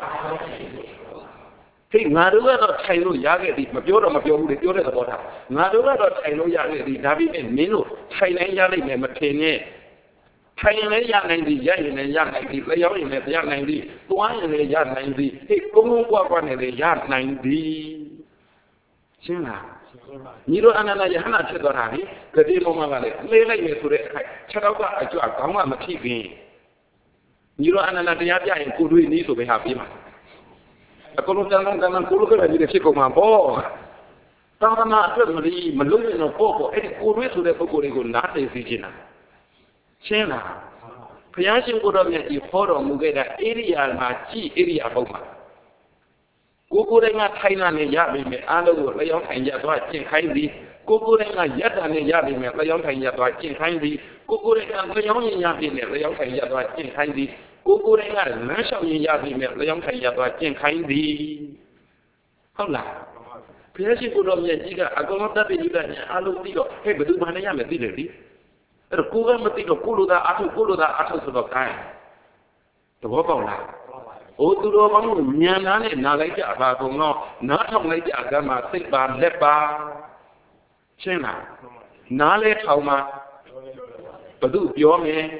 Naruga Taino Yagadi, Majora Majo, the Yoda Bota. Naruga Taino Yagadi, David and Mino, China Yali, Matene. China Yan, the Yan and Yan, the Leon and Yan 90, one and the Yan 90, he come one and the Yan 90. China. Niro Anana Yana Chedorani, the Demo Mavale, Lele to the Chadaba, I took a Kama TV. Niro Anana Yaya and could we need to be happy. A colonel and Kuluka and the Chico Mambo. Tama certainly Malone or Popo, any good way to the Pocorigo, not a Fijina. Chena. Piasin would have met you for Mugeda area, Machi area Homa. Kukurenga China and Yabi, Alo, Leon and Yatwa, Chin Kindly. Kukurenga Yata and Yabi, Leon and Yatwa, Chin Kindly. Kukurenga Leon Yabi, Leon and Yatwa, Chin Kindly. Kukurenga, National Yabi, Leon and Yatwa, Chin Kindly. Hola. Piasin would have met Yiga, I go not that in Alo Tigo, hey, but do my name at the Kuga Matiko Kuluda, Atu Kuluda, Atu Sudokai. The Wopona. O to the Nyan, Nalaja, Bagono, not on Lady Agama, Sipa, Lepa, Chena, Nale Hauma, Badu, Yome,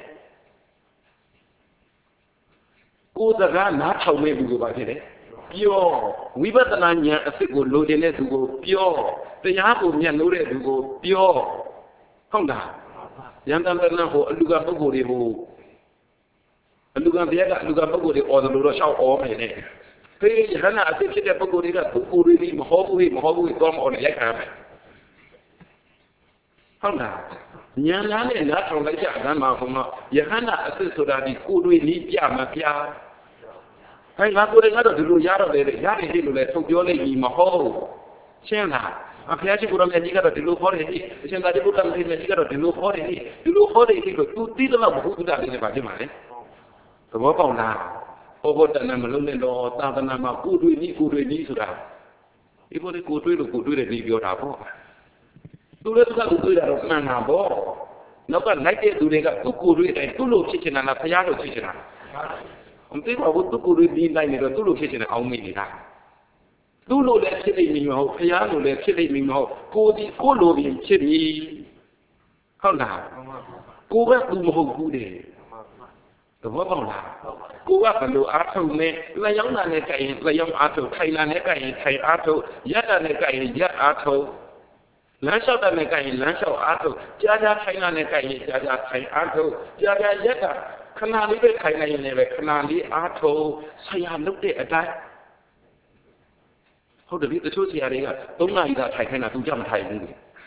Uzaga, not how maybe you about it. Pure, we but the Nanya, a single loading it to go pure, the Yabu Nyanure to go pure. Honda. Yandana ho Luga Bogori ho Luga Viega, Luga Bogori or the Lurasha or Mene. Pay Hana, I think the Bogori, Puri, Mahogui, Tom or Yakam. Hana Nyan and Natural Laja, Gama, Yahana, assist to that the Kuru need Yamapia. Hay là cô đây ngắt được lùi giá rồi để giá thì lùi lại không cho lấy gì mà hô xem là à phía trên cô làm gì cả được lùi khó đấy đi xem là cô làm gì cả được lùi khó đấy đi lùi khó đấy thì tu tí là một chút đã đi vào chứ mà đấy rồi bố bảo là ô cô tận này mà luôn lên đó ta tận này mà cô đuôi đi rồi đó ý cô đấy cô đuôi để đi biểu đạo cô tu đấy tu cái đuôi là nó mà bố nó còn lấy cái đuôi cái tu cô đuôi này tu lục chỉ là phải lục chỉ là ông thấy bảo tu cô đuôi đi này rồi tu lục chỉ là ông mình là tu lục là chỉ là mình mà phải lục là chỉ là mình mà cô lục là chỉ là không nào cô cái tu mà cô đấy tôi bảo là cô cái đồ áo thun này là giống này cái là giống áo thun thay là này cái thay áo thun giặt là này cái giặt áo thun lãnh đạo là này cái lãnh đạo áo thun gia thay là này cái gia thay áo thun gia giặt là khả năng đi về thay này về khả năng đi áo thun xây hàng lúc đấy ở đây họ được biết cái số xe đấy là tối nay là thay là tôi chăm thay luôn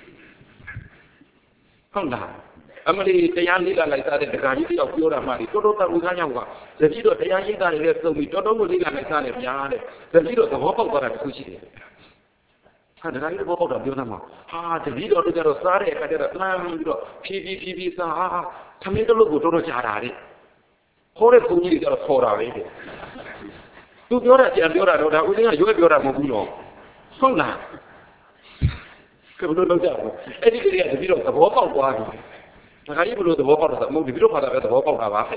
không nào mà điတရားလေးလာလိုက်စားတဲ့ဒကာကြီးတယောက်ပြောတာမှဒီတော်တော်တန်ဦးကားရောက်ပါတတိတော့တရားရိပ်သားတွေလည်းသုံးပြီးတော်တော်ကိုလေးလာလိုက်စားတယ်ဗျာတဲ့တတိတော့သဘောပေါက်သွားတာတစ်ခုရှိတယ်ဟာဒကာကြီးသဘောပေါက်တာပြောတာမှာဟာတတိတော့တို့ကြတော့စားတဲ့အခါကျတော့လမ်းပြီးတော့ဖြည်းစားဟာသမင်းတလို့ကိုတော်တော်ကြာတာတဲ့ခေါ်တဲ့ဘုံကြီးတွေကြတော့ခေါ်တာပဲတဲ့သူပြောတာကြံပြောတာတော့ဒါဦးစင်းကရွေးပြောတာမဟုတ်ဘူးတော့ဟုတ်လားကဘလို့လောက်ကြတော့အဲ့ဒီကလေးကတတိတော့သဘောပေါက်သွားပြီဒါကကြီးဘလို့သဘောပေါက်တာမဟုတ်ဒီလိုဖာတာပဲသဘောပေါက်တာပါ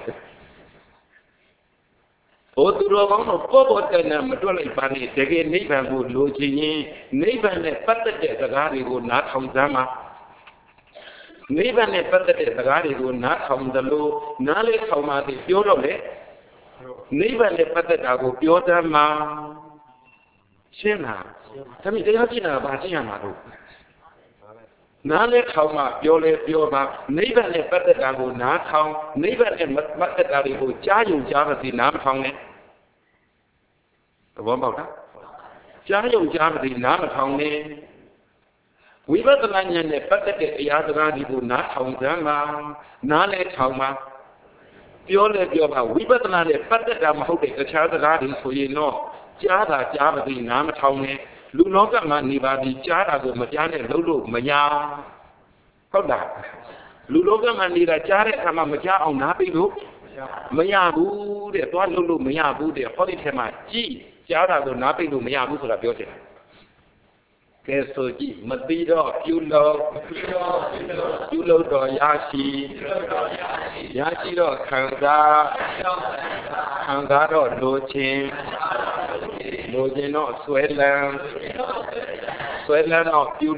ဘုသူတော်ကောင်းတော့ပေါ်တဲ့နဲ့မတွက်လိုက်ပါနဲ့တကယ်နိဗ္ဗာန်ကိုလိုချင်ရင်နိဗ္ဗာန်နဲ့ပတ်သက်တဲ့စကားတွေကိုနားထောင်စမ်းပါနိဗ္ဗာန်နဲ့ပတ်သက်တဲ့စကားတွေကိုနားထောင်တယ်လို့နားလေးထောင်မှသိပြောတော့လေနိဗ္ဗာန်နဲ့ပတ်သက်တာကိုပြောစမ်းပါရှင်းလားဒါမြင်တရားကြည့်တာဘာရှင်းရမှာတော့နားလဲထောင်မှပြောလဲပြောပါနိဗ္ဗာန်နဲ့ပတ်သက်တာကိုနားထောင်နိဗ္ဗာန်နဲ့ပတ်သက်တာတွေကိုကြားယုံကြားပါစေနားမထောင်နဲ့သဘောပေါက်လားကြားယုံကြားပါစေနားမထောင်နဲ့ဝိပဿနာဉာဏ်နဲ့ပတ်သက်တဲ့တရားစကားတွေကိုနားထောင်စမ်းပါနားလဲထောင်ပါပြောလဲပြောပါဝိပဿနာနဲ့ပတ်သက်တာမဟုတ်တဲ့အခြားစကားတွေဆိုရင်တော့ကြားတာကြားပါစေနားမထောင်နဲ့လူလောကမှာနေပါပြီးကြားတာကိုမကြားနဲ့လှုပ်လို့မရဟုတ်လားလူလောကမှာနေတာကြားတဲ့အခါမှာမကြားအောင်နားပြီးလို့မရဘူးတဲ့သွားလှုပ်လို့မရဘူးတဲ့ဟောဒီထဲမှာကြည်ကြားတာကိုနားပြီးလို့မရဘူးဆိုတာပြောချင်တယ်ကဲဆိုကြည့်မသိတော့ပြုလို့တော့ရရှိတော့ခံစားတော့လိုချင်တော့ဆွဲလန်းတော့ပြု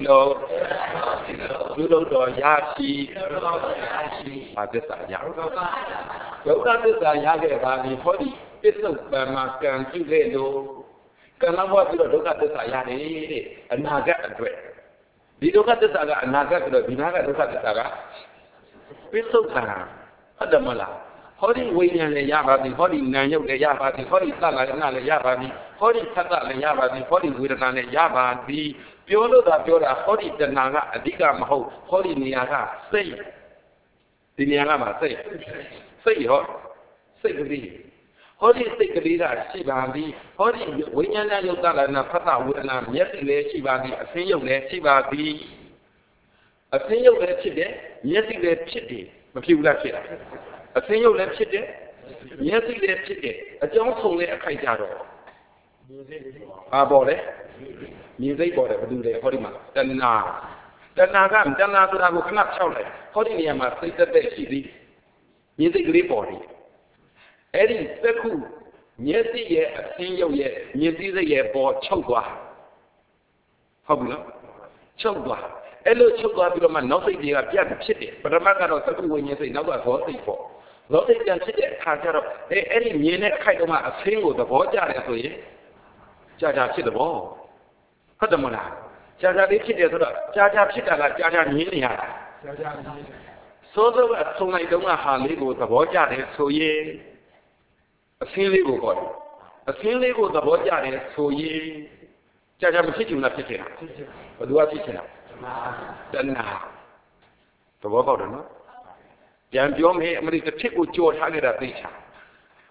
လို့တော့ရရှိဘာသစ္စာရဒုက္ခသစ္စာရခဲ့ပါပြီဟောဒီပစ္စုပန်မှာကံပြုခဲ့လို့ကံလောက်ဘွားပြီးတော့ဒုက္ခသစ္စာရတယ်တဲ့အနာဂတ်အတွက်ဒီဒုက္ခသစ္စာကအနာဂတ်ဆိုတော့ဒီနာကဒုက္ခသစ္စာကပစ္စုပန်ဟုတ်တယ်မလားဟောဒီဝိညာဉ်လည်းရပါပြီဟောဒီနာမ်ရုပ်လည်းရပါပြီဟောဒီသက္ကာရဏလည်းရပါပြီဟောဒီသတ္တလည်းရပါပြီဟောဒီဝေဒနာလည်းရပါပြီပြောလို့သာပြောတာဟောဒီတဏှာကအဓိကမဟုတ်ဟောဒီနေရာကစိတ်ဒီနေရာကမှာစိတ်ဟောစိတ်ကလေးဟောဒီစိတ်ကလေးကရှိပါပြီဟောဒီဝိညာဉ်နဲ့ယုတ်သက္ကာရဏဖတ်တာဝေဒနာမျက်စိလည်းရှိပါပြီအသင်းယုတ်လည်းရှိပါပြီအသင်းယုတ်လည်းဖြစ်တယ်မျက်စိလည်းဖြစ်တယ်မဖြစ်ဘူးလားဖြစ်တာအသင်းယုတ်လည်းဖြစ်တယ်မျက်စိလည်းဖြစ်တယ်အကြောင်းဆုံးလည်းအခိုက်ကြတော့ပေါ်တယ်မြင်စိတ်ပေါ်တယ်ဘယ်သူလဲဟောဒီမှာတဏှာဆိုတာကိုခဏဖြောက်လိုက်ဟောဒီနေရာမှာစိတ်သက်ရှိသည်မြင်စိတ်ကလေးပေါ်တယ်အဲ့ဒီသက်ခုမျက်စိရဲ့အသင်းယုတ်ရဲ့မြင်သိစိတ်ရဲ့ပေါ်ချုပ်သွားဟုတ်ပြီနော်ချုပ်သွားအဲ့လိုချုပ်သွားပြီးတော့မှနောက်စိတ်တွေကပြတ်ဖြစ်တယ်ပထမကတော့သက်ခုဝိညာဉ်စိတ်နောက်ကဇောစိတ်ပေါ့ဇောစိတ်ပြန်ဖြစ်တဲ့အခါကျတော့အဲ့ဒီမြင်တဲ့အခိုက်တော့မှအသင်းကိုသဘောကျတယ်ဆိုရင်ကြာဖြစ်တယ်ပေါ့ဟုတ်တယ်မလားကြာလေးဖြစ်တယ်ဆိုတော့ကြာဖြစ်တာကကြာမြင်နေရတာစောစောကဆုံးလိုက်တော့ဟာလေးကိုသဘောကျတယ်ဆိုရင်အသင်းလေးကိုပေါ့အသင်းလေးကိုသဘောကျတယ်ဆိုရင်ကြာမဖြစ်ချင်လားဖြစ်ချင်တာဘယ်သူကဖြစ်ချင်တာတဏှာသဘောပေါက်တယ်နော်ပြန်ပြောမယ်အမရိကဖြစ်ကိုကြော်ထားခဲ့တာသိချာ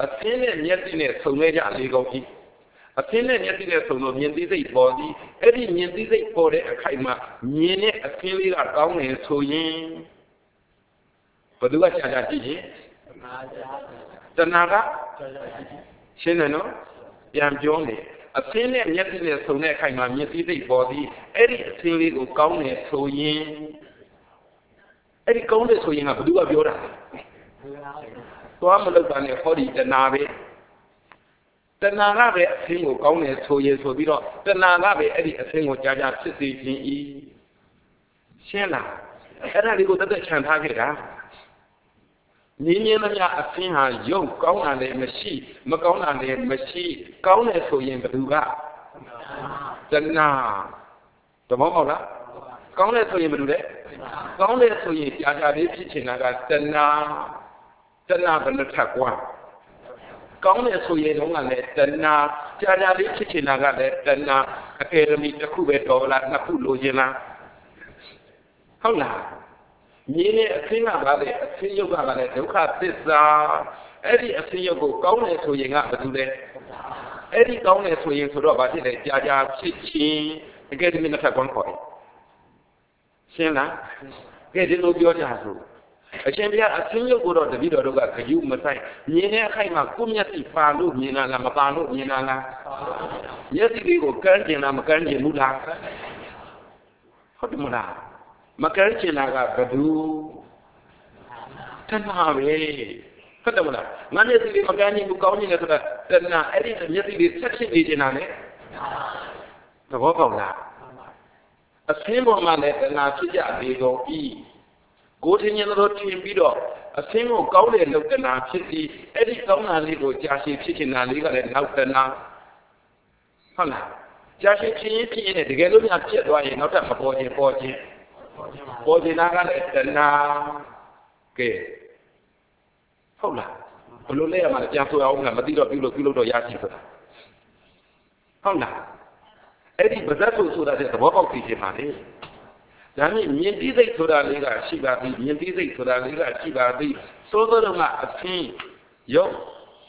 အသင်းနဲ့မျက်စိနဲ့ဆုံနေကြလေကုန်ပြီအသင်းနဲ့မျက်စိနဲ့ဆုံလို့မြင်သိစိတ်ပေါ်သည်အဲ့ဒီမြင်သိစိတ်ပေါ်တဲ့အခိုက်မှာမြင်တဲ့အသင်းလေးကကောင်းတယ်ဆိုရင်ဘယ်သူကရှာကြကြည့်ရင်တဏှာကရှင်းတယ်နော်ပြန်ပြောနေအသင်းနဲ့မျက်စိနဲ့ဆုံတဲ့အခိုက်မှာမြင်သိစိတ်ပေါ်သည်အဲ့ဒီအသင်းလေးကိုကောင်းတယ်ဆိုရင်အဲ့ဒီကောင်းတယ်ဆိုရင်ကဘယ်သူကပြောတာသွားမလုပ်တာနဲ့ဟောဒီတဏှာပဲတဏှာကပဲအသင်းကိုကောင်းတယ်ဆိုရင်ဆိုပြီးတော့တဏှာကပဲအဲ့ဒီအသင်းကိုကြာကြာဖြစ်စေခြင်းဤရှင်းလားအဲ့ဒါလေးကိုတက်ချန်ထားခဲ့တာမြင်းမြင်းမများအသင်းဟာရုပ်ကောင်းတာလည်းမရှိမကောင်းတာလည်းမရှိကောင်းတယ်ဆိုရင်ဘယ်သူကတဏှာသဘောပေါက်လားကောင်းတယ်ဆိုရင်ဘယ်သူလဲကောင်းတယ်ဆိုရင်ကြာကြာလေးဖြစ်ချင်တာကတဏှာဘယ်နှထပ်ကွာကောင်းတယ်ဆိုရင်တော့လည်းတဏှာကြာကြာလေးဖြစ်ချင်တာကလည်းတဏှာအကယ်ဒမီတစ်ခုပဲတော်လားနှစ်ခုလိုချင်လားဟုတ်လားမြင်တဲ့အသင်းကပါလေအသင်းရုပ်ကပါလေဒုက္ခသစ္စာအဲ့ဒီအသင်းရုပ်ကိုကောင်းတယ်ဆိုရင်ကဘာလို့လဲအဲ့ဒီကောင်းတယ်ဆိုရင်ဆိုတော့ဘာဖြစ်လဲကြာကြာဖြစ်ချင်းအကယ်ဒမီနှစ်ထပ်ကွန်းခေါ်တယ်ရှင်းလားကဲဒီလိုပြောကြဆိုအရှင်ဘုရားအသင်းရုပ်ကိုတော့တပည့်တော်တို့ကဂယုမဆိုင်မြင်တဲ့အခိုက်မှာကိုမျက်စိပါလို့မြင်တာလားမပါလို့မြင်တာလားမျက်စိလေးကိုကန်းကျင်လားမကန်းကျင်ဘူးလားဟုတ်တယ်မလားမကန်းကျင်တာကဘယ်သူတဏှာပဲဟုတ်တယ်မလားငါမျက်စိလေးမကန်းကျင်ဘူးကောင်းကျင်တယ်ဆိုတာတဏှာအဲ့ဒီမျက်စိလေးဆက်ဖြစ်နေကျင်တာလေသဘောပေါက်လားအသင်းပေါ်မှာလည်းတဏှာဖြစ်ကြသေးကုန်ဤကိုယ်ထင်ရင်တော့ထင်ပြီးတော့အသင်းကိုကောင်းတယ်လို့တဏှာဖြစ်ပြီးအဲ့ဒီကောင်းတာလေးကိုကြာရှည်ဖြစ်ချင်တာလေးကလည်းနောက်တဏှာဟုတ်လားကြာရှည်ဖြစ်ရင်ဖြစ်ရင်တကယ်လို့များပြတ်သွားရင်နောက်ထပ်မပေါ်ခြင်းပေါ်ခြင်းတာကလည်းတဏှာကဲဟုတ်လားဘယ်လိုလဲရမှာလဲပြန်ဆိုအောင်လားမသိတော့ပြုလို့တော့ရရှိဆိုတာဟုတ်လားအဲ့ဒီပါဇတ်ဆိုတာတဲ့သဘောပေါက်သိချင်ပါလေဒါနဲ့မြင်သိစိတ်ဆိုတာလေးကရှိပါပြီမြင်သိစိတ်ဆိုတာလေးကရှိပါပြီသို့သောတော့ကအသင်းရုပ်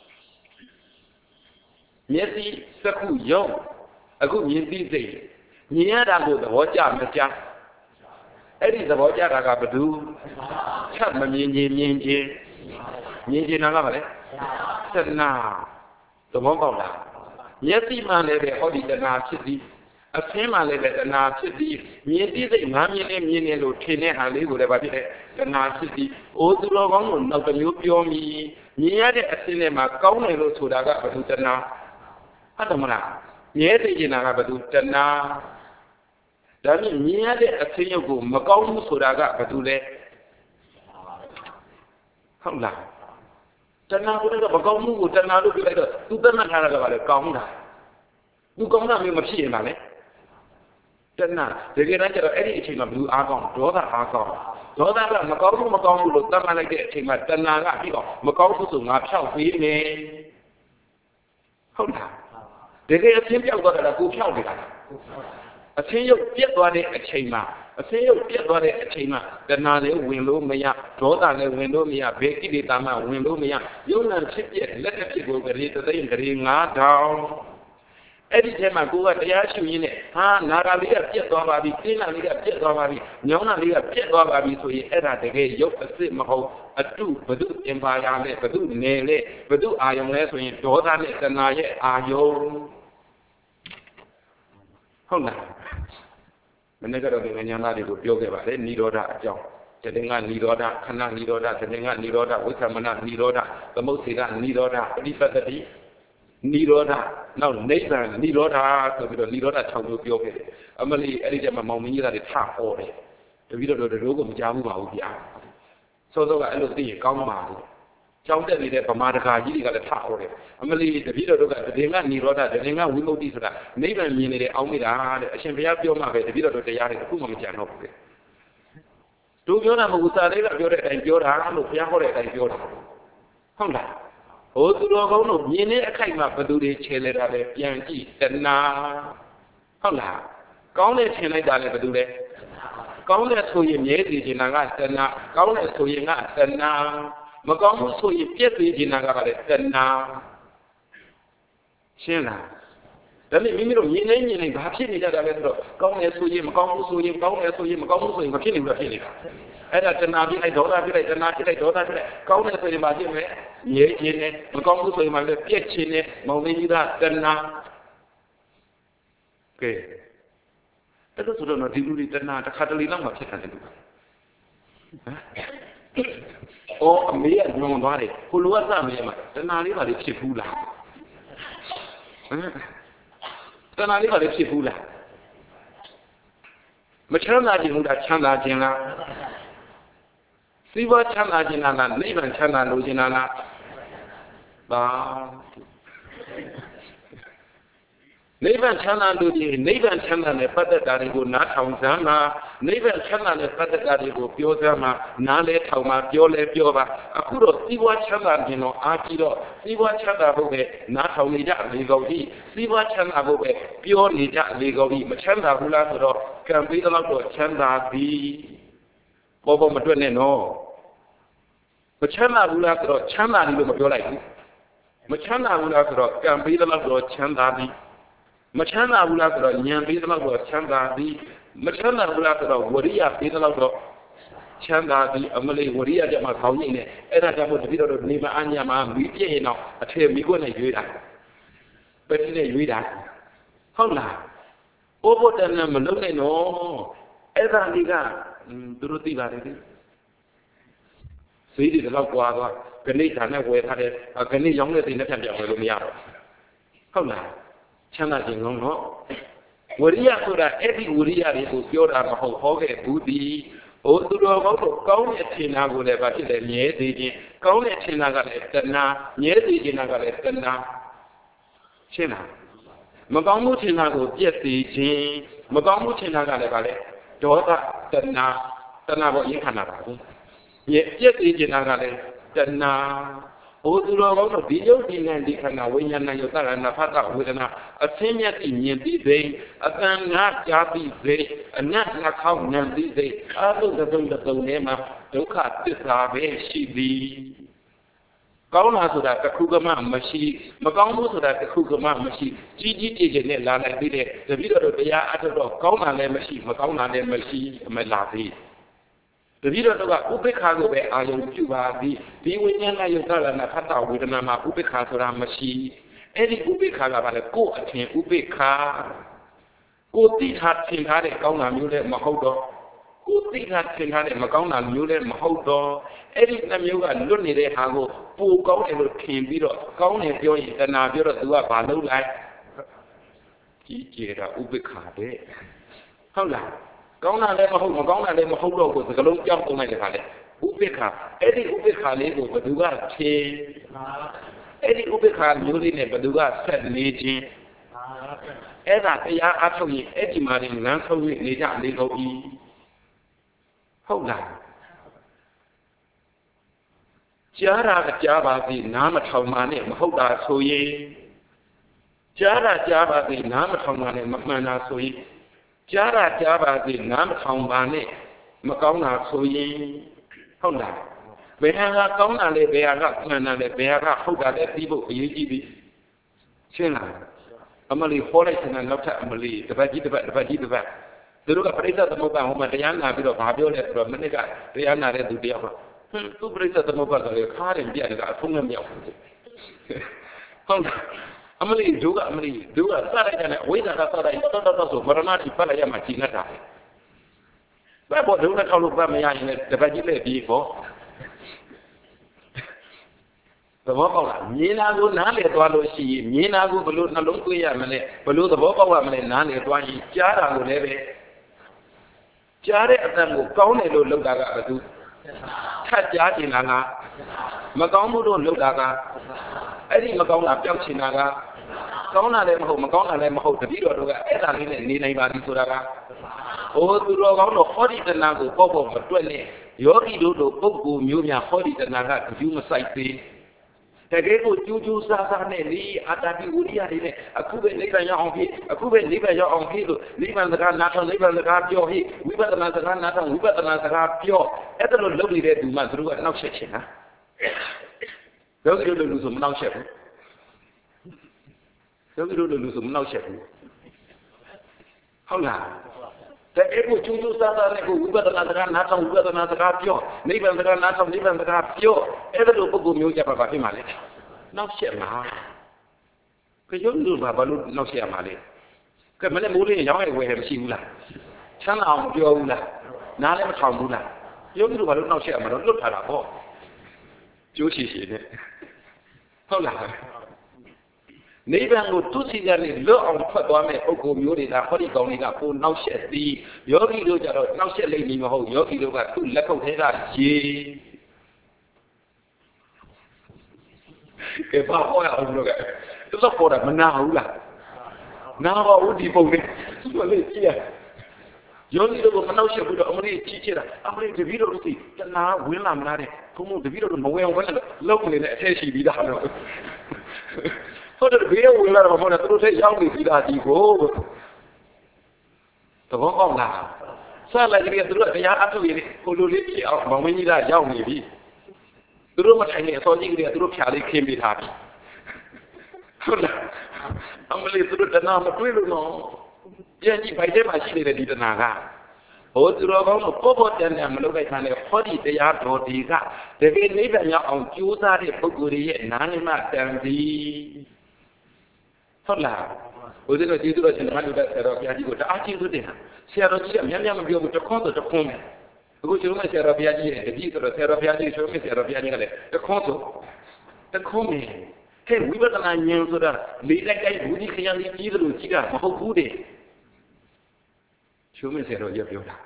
မျက်စိစက္ခုရုပ်အခုမြင်သိစိတ်မြင်ရတာကိုသဘောကျမကျအဲ့ဒီသဘောကျတာကဘယ်သူချက်မမြင်ချင်းမြင်ချင်းတာကဘာလဲတဏှာသဘောပေါက်လားမျက်စိမှလည်းပဲဟောဒီတဏှာဖြစ်သည်အသင်းမှလည်းပဲတဏှာဖြစ်သည်မြင်သိစိတ်ငါမြင်နေလို့ထင်တဲ့ဟာလေးကိုလည်းဗာဖြစ်တဲ့တဏှာဖြစ်သည်အိုးသူတော်ကောင်းကိုနောက်တစ်မျိုးပြောမိမြင်ရတဲ့အသင်းထဲမှာကောင်းတယ်လို့ဆိုတာကဘယ်သူတဏှာဟုတ်တယ်မလားမြဲသိကျင်တာကဘယ်သူတဏှာဒါနဲ့မြင်ရတဲ့အသင်းရုပ်ကိုမကောင်းဘူးဆိုတာကဘယ်သူလဲဟုတ်လားတဏှာကိုလည်းမကောင်းဘူးကိုတဏှာလို့ပြောလိုက်တော့သူသတ်မှတ်ထားတာကဘာလဲကောင်းတာသူကောင်းတာမျိုးမဖြစ်ရင်ပါလေတဏှာတကယ်တမ်းကျတော့အဲ့ဒီအချိန်မှာဘယ်သူအားကောင်းဒေါသအားကောင်းဒေါသကမကောင်းဘူးလို့သတ်မှတ်လိုက်တဲ့အချိန်မှာတဏှာကပြီးတော့မကောင်းဘူးဆိုငါဖြောက်ပေးမယ်ဟုတ်လားတကယ်အချင်းပြောက်သွားတာကကိုဖြောက်နေတာအချင်းရုပ်ပြတ်သွားတဲ့အချိန်မှာတဏှာလည်းဝင်လို့မရဒေါသလည်းဝင်လို့မရဘေကိလေသာမှဝင်လို့မရယုံနာဖြစ်ပြက်လက်တစ်ဖြစ်ကိုဂရေတသိန်းဂရေ9000အဲ့ဒီထဲမှာကိုကတရားရှုရင်းနဲ့ဟာနာဂာလေးကပြတ်သွားပါပြီပြင်းနာလေးကပြတ်သွားပါပြီညောင်းနာလေးကပြတ်သွားပါပြီဆိုရင်အဲ့ဒါတကယ်ရုပ်အစစ်မဟုတ်အတုဘု து အင်ပါယာနဲ့ဘု து နယ်နဲ့ဘု து အာယုံလဲဆိုရင်ဒေါသနဲ့တဏှာရဲ့အာယုံဟုတ်လားမနေ့ကတော့ငញ្ញာသားတွေကိုပြောခဲ့ပါလေနိရောဓအကြောင်းတတိယကနိရောဓခဏနိရောဓတတိယကနိရောဓဝိသမနနိရောဓသမုတ်စေကနိရောဓပฏิပတ္တိနိရောဓနောက်နိဗ္ဗာန်နိရောဓဆိုပြီးတော့နိရောဓ6မျိုးပြောခဲ့တယ်အမလီအဲ့ဒီကျမှမောင်မင်းကြီးသားတွေထဟောတယ်တပည့်တော်တို့ကိုမကြားဘူးပါဘူးဗျာစောစောကအဲ့လိုသိရင်ကောင်းပါဘူးကျောင်းတက်နေတဲ့ဗမာတကာကြီးတွေကလည်းထဟောတယ်အမလီတပည့်တော်တို့ကတတိယကနိရောဓတတိယကဝိမု ക്തി ဆိုတာနိဗ္ဗာန်မြင်နေတယ်အောင်းနေတာတဲ့အရှင်ဘုရားပြောမှပဲတပည့်တော်တို့တရားတွေတစ်ခုမှမကြံတော့ဘူးလေတို့ပြောတာမဟုတ်ဘူးစာလေးကပြောတဲ့အတိုင်းပြောတာလို့ဘုရားဟောတဲ့အတိုင်းပြောတာဟုတ်လားဟိုသူတော်ကောင်းတို့မြင်တဲ့အခိုက်မှာဘယ်သူတွေခြေလဲတာလဲပြန်ကြည့်တဏှာဟုတ်လားကောင်းတဲ့ထင်လိုက်တာလဲဘယ်သူလဲကောင်းတဲ့ဆိုရင်မြဲစီချင်တာကတဏှာကောင်းတဲ့ဆိုရင်ကတဏှာ mà có một số ít biết gì thì nào gọi là tận nào xem nào đó là mình rồi nhìn này bác sĩ này ra đây rồi có nghe số gì mà có một số gì có nghe số gì mà có một số gì mà khi này ấy là tận nào biết này đó ra biết này tận nào biết này đó ra biết này có nghe số gì mà chứ mấy nhớ gì này mà có một số gì mà là biết gì này mà mình ra tận nào cái đó số đó nó đi lui tận nào ta khát đi lắm mà chết thành được ô mấy anh nhung đó đấy cô lúa ra mấy mà tận nào đi vào đi chịu phụ là tận nào đi vào đi chịu phụ là mà chán là gì cũng đã chán là gì là si vợ chán là gì là nấy bạn chán là gì là ba nấy bạn chán là gì nấy bạn chán là này bắt đầu dari cô nát thòng ra mà nấy bạn chán là này bắt đầu dari cô biểu ra mà nát lệ thòng mà biểu lệ biểu mà aku đó si vợ chán là gì nó aki đó si vợ chán là bộ về nát thòng này ra lì gầu đi si vợ chán là bộ về biểu này ra lì gầu đi mà chán là hula đó cảm thấy đó chán là đi bộ mà chuyện này nó mà chán là hula đó chán là đi mà biểu lại mà chán là hula đó cảm thấy đó chán là đi mà chán là hula đó nhận biết đó chán là đi mà chán là hula đó worry biết đó chán là đi amale worry cho mà tháo như này ấy là cho một cái đó ni mà anh nhà mà mỹ cái gì nào thêm mỹ quân này dưới đã bên này dưới đã không là ô bộ tên là mình lúc này nó ấy là đi cả tôi đi vào đây suy đi là qua rồi cái này thằng này về thằng này cái này giống như thì nó thành dạng rồi luôn không là chán là gì không nó worry số là ấy thì worry thì tôiပြောlà mà không có cái bút đi ô tôi đâu có cái chuyện nào cũng để bắt để nhớ gì có cái chuyện nào cái tên nào nhớ gì nào cái tên nào chuyện nào mà có một chuyện nào cũng biết gì mà có một chuyện nào cái đó là tên nào có ý khả năng nào nhớ biết gì nào cái tên nào ô tôi đâu có ví dụ gì này đi khả năng với nhân này chúng ta là phát tạo với nào ở trên nhà thì nhìn đi về ở trên ngã giá đi về ở ngã là không nhận đi về ở tôi này mà tôi khát tự ra về xí đi có là số là cái khu vực mà xí mà có một số là cái khu vực mà xí chỉ này là này đi đấy thì bây giờ bây giờ ở đó có là này mà xí mà có là này mà xí mà là gì bây giờ đó là upekha của bé ai cũng chịu vào vì nguyên nhân là chúng ta là phát tạo với nó mà upekha số là mà xí ấy thì upekha là phải cố ở trên upekha cố tí thật trên thái để câu nào như thế mà không đó cố tí thật trên thái để mà câu nào như thế mà không đó ấy thì làm như vậy lúc này để hàng của phụ câu này được khiêm bí rồi câu nàyပြောgì là nào biết rồi tôi bảo lâu lại chỉ là upekha đấy không là câu nào đây mà không mà câu nào đây mà không đâu của cái lúc trong tụi này thì phải đấy upekha ấy thì upekha này của tôi bảo chế ấy thì upekha như thế này tôi bảo set lý trí ấy là cái giá áp dụng gì ấy thì mà mình đang không nghĩ lý trạng đi đâu ý không là giá ra cái giá bà gì nắm mà thầu mà này mà không đã số gì giá ra giá bà gì nắm mà thầu mà này mà là số gì giá ra giá bà gì nắm mà thầu mà này mà có là số gì không là về hàng là có là để về hàng là để về hàng không đã để đi bộ ý gì đi xem là amali khole chana nauta amali dabaji dulu ka perisa temu ba homa tayang na bi do ba pyo le so mane ka tayang na de tu tiyaw ba tu perisa temu ba ka le kha den piat ka athong ngam yawဟုတ်အမလီဒုကစလိုက်တဲ့ဝိဇ္ဇာကစလိုက်တော့ဆိုမရဏတိပတ်လိုက်ရမှာကြီးနေတာပဲဘောဒုနဲ့ထောက်လို့ပတ်မရရင်လည်းတပတ်ကြီးလည်းပြီးပေါ့သဘောပေါက်လားမြင်လာကိုနားလေသွားလို့ရှိရင်မြင်လာကိုဘလို့နှလုံးသွင်းရမလဲဘလို့သဘောပေါက်ရမလဲနားလေသွားရင်ကြားတာကိုလည်းပဲကြားတဲ့အတန်ကိုကောင်းတယ်လို့လုပ်တာကဘယ်သူထပ်ကြားချင်တာကမကောင်းမှုလို့လုပ်တာကအဲ့ဒီမကောင်းတာပျောက်ချင်တာကကောင်းတာလည်းမဟုတ်မကောင်းတာလည်းမဟုတ်တတိတော်တို့ကအဲ့ဒါလေးနဲ့နေနိုင်ပါပြီဆိုတာကဟိုသူတော်ကောင်းတော့ဟောဒီတနာကိုပေါ့မတွက်နဲ့ယောဂီတို့လိုပုဂ္ဂိုလ်မျိုးများဟောဒီတနာကကြည့်မဆိုင်သေးတကယ်ကိုကျူးကျူးဆာဆာနဲ့လေအာတာတိဝိရိယတွေနဲ့အခုပဲနိဗ္ဗာန်ရောက်အောင်ဖြစ်အခုပဲနိဗ္ဗာန်ရောက်အောင်ဖြစ်လို့နိဗ္ဗာန်စကားနားထောင်နိဗ္ဗာန်စကားပြောဟိဝိပဿနာစကားနားထောင်ဝိပဿနာစကားပြောအဲ့ဒါလိုလုပ်နေတဲ့သူမှသူတို့ကနောက်ဆက်ချင်တာယောဂီတို့လူဆိုမနှောက်ရှက်ဘူးယောဂီတို့လူဆိုမနှောက်ရှက်ဘူးဟုတ်လားတဲ့အဲ့ကိုကျူးကျူးစားစားနဲ့ကိုဝိပဿနာစကားနားထောင်ဝိပဿနာစကားပြောနိဗ္ဗာန်စကားနားထောင်နိဗ္ဗာန်စကားပြောအဲ့လိုပုဂ္ဂိုလ်မျိုးကြပါဖြစ်မှာလေနှောက်ရှက်မှာယောဂီတို့ဘာလို့နှောက်ရှက်ရမှာလဲကဲမနေ့မိုးလေးရောင်းရဝယ်ရမရှိဘူးလားချမ်းသာအောင်မပြောဘူးလားနားလည်းမထောင်ဘူးလားယောဂီတို့ဘာလို့နှောက်ရှက်ရမှာတော့လွတ်ထားတာပေါ့ကျိုးချီချီနဲ့ဟုတ်လားနိဗ္ဗာန်ကိုသူစီကနေလွတ်အောင်ထွက်သွားမဲ့ပုဂ္ဂိုလ်မျိုးတွေကဟောဒီကောင်းတွေကကိုနှောက်ရှက်သည်ယောဂီတို့ကြတော့နှောက်ရှက်လိမ့်မည်မဟုတ်ယောဂီတို့ကသူ့လက်ခုပ်ထဲကရေကဲဘာဟောရအောင်လို့ကသူတော့ပေါ်တာမနာဘူးလားနာပါဦးဒီပုံလေးသူ့လေးကြည့်ရယောဂီတို့ကမနှောက်ရှက်ဘူးတော့အမလေးကြီးချစ်တာအမလေးတပည့်တော်တို့စီတနာဝင်လာမလားတဲ့ဘုံဘုံတပည့်တော်တို့မဝင်အောင်ဝင်လောက်နေတဲ့အထက်ရှိပြီးသားတော့ဟုတ်တယ်ဘေးဝင်လာတော့မဟုတ်ဘူးသူတို့ထက်ရောက်နေပြီးသားဒီကိုသဘောပေါက်လားဆက်လိုက်ကြည့်သူတို့တရားအထုတ်ရည်ကိုလိုလေးဖြစ်အောင်မောင်မင်းကြီးကရောက်နေပြီသူတို့မထိုင်နေအစောကြီးကလေးကသူတို့ဖြာလေးခင်းပေးထားပြီဟုတ်လားအမလေးသူတို့တနာမတွေ့လို့နော်ပြန်ကြည့်ဖိုက်ထဲမှာရှိနေတဲ့ဒီတနာကဟိုသူတော်ကောင်းတို့ပေါ်တန်တန်မလုပ်လိုက်တာနဲ့ဟောဒီတရားတော်ဒီကတကယ်နိဗ္ဗာန်ရောက်အောင်ကြိုးစားတဲ့ပုဂ္ဂိုလ်တွေရဲ့နားလည်မှတန်သည်ဟုတ်လားဘုရားတော်ကျေးဇူးတော်ရှင်ဓမ္မလူတဲ့ဆရာတော်ဘုရားကြီးကိုတအားကျေးဇူးတင်တာဆရာတော်ကြီးကများများမပြောဘူးတခွန်းဆိုတခွန်းပဲအခုကျွန်တော်ဆရာတော်ဘုရားကြီးရဲ့တပည့်ဆိုတော့ဆရာတော်ဘုရားကြီးဆိုရင်ဆရာတော်ဘုရားကြီးကလည်းတခွန်းဆိုတခွန်းပဲဟဲ့ဝိပဿနာဉာဏ်ဆိုတာလေးလိုက်လိုက်ဘူးဒီခရမ်းကြီးသလိုကြီးတာမဟုတ်ဘူးတဲ့ရှုံးမဆရာတော်ရပြောတာ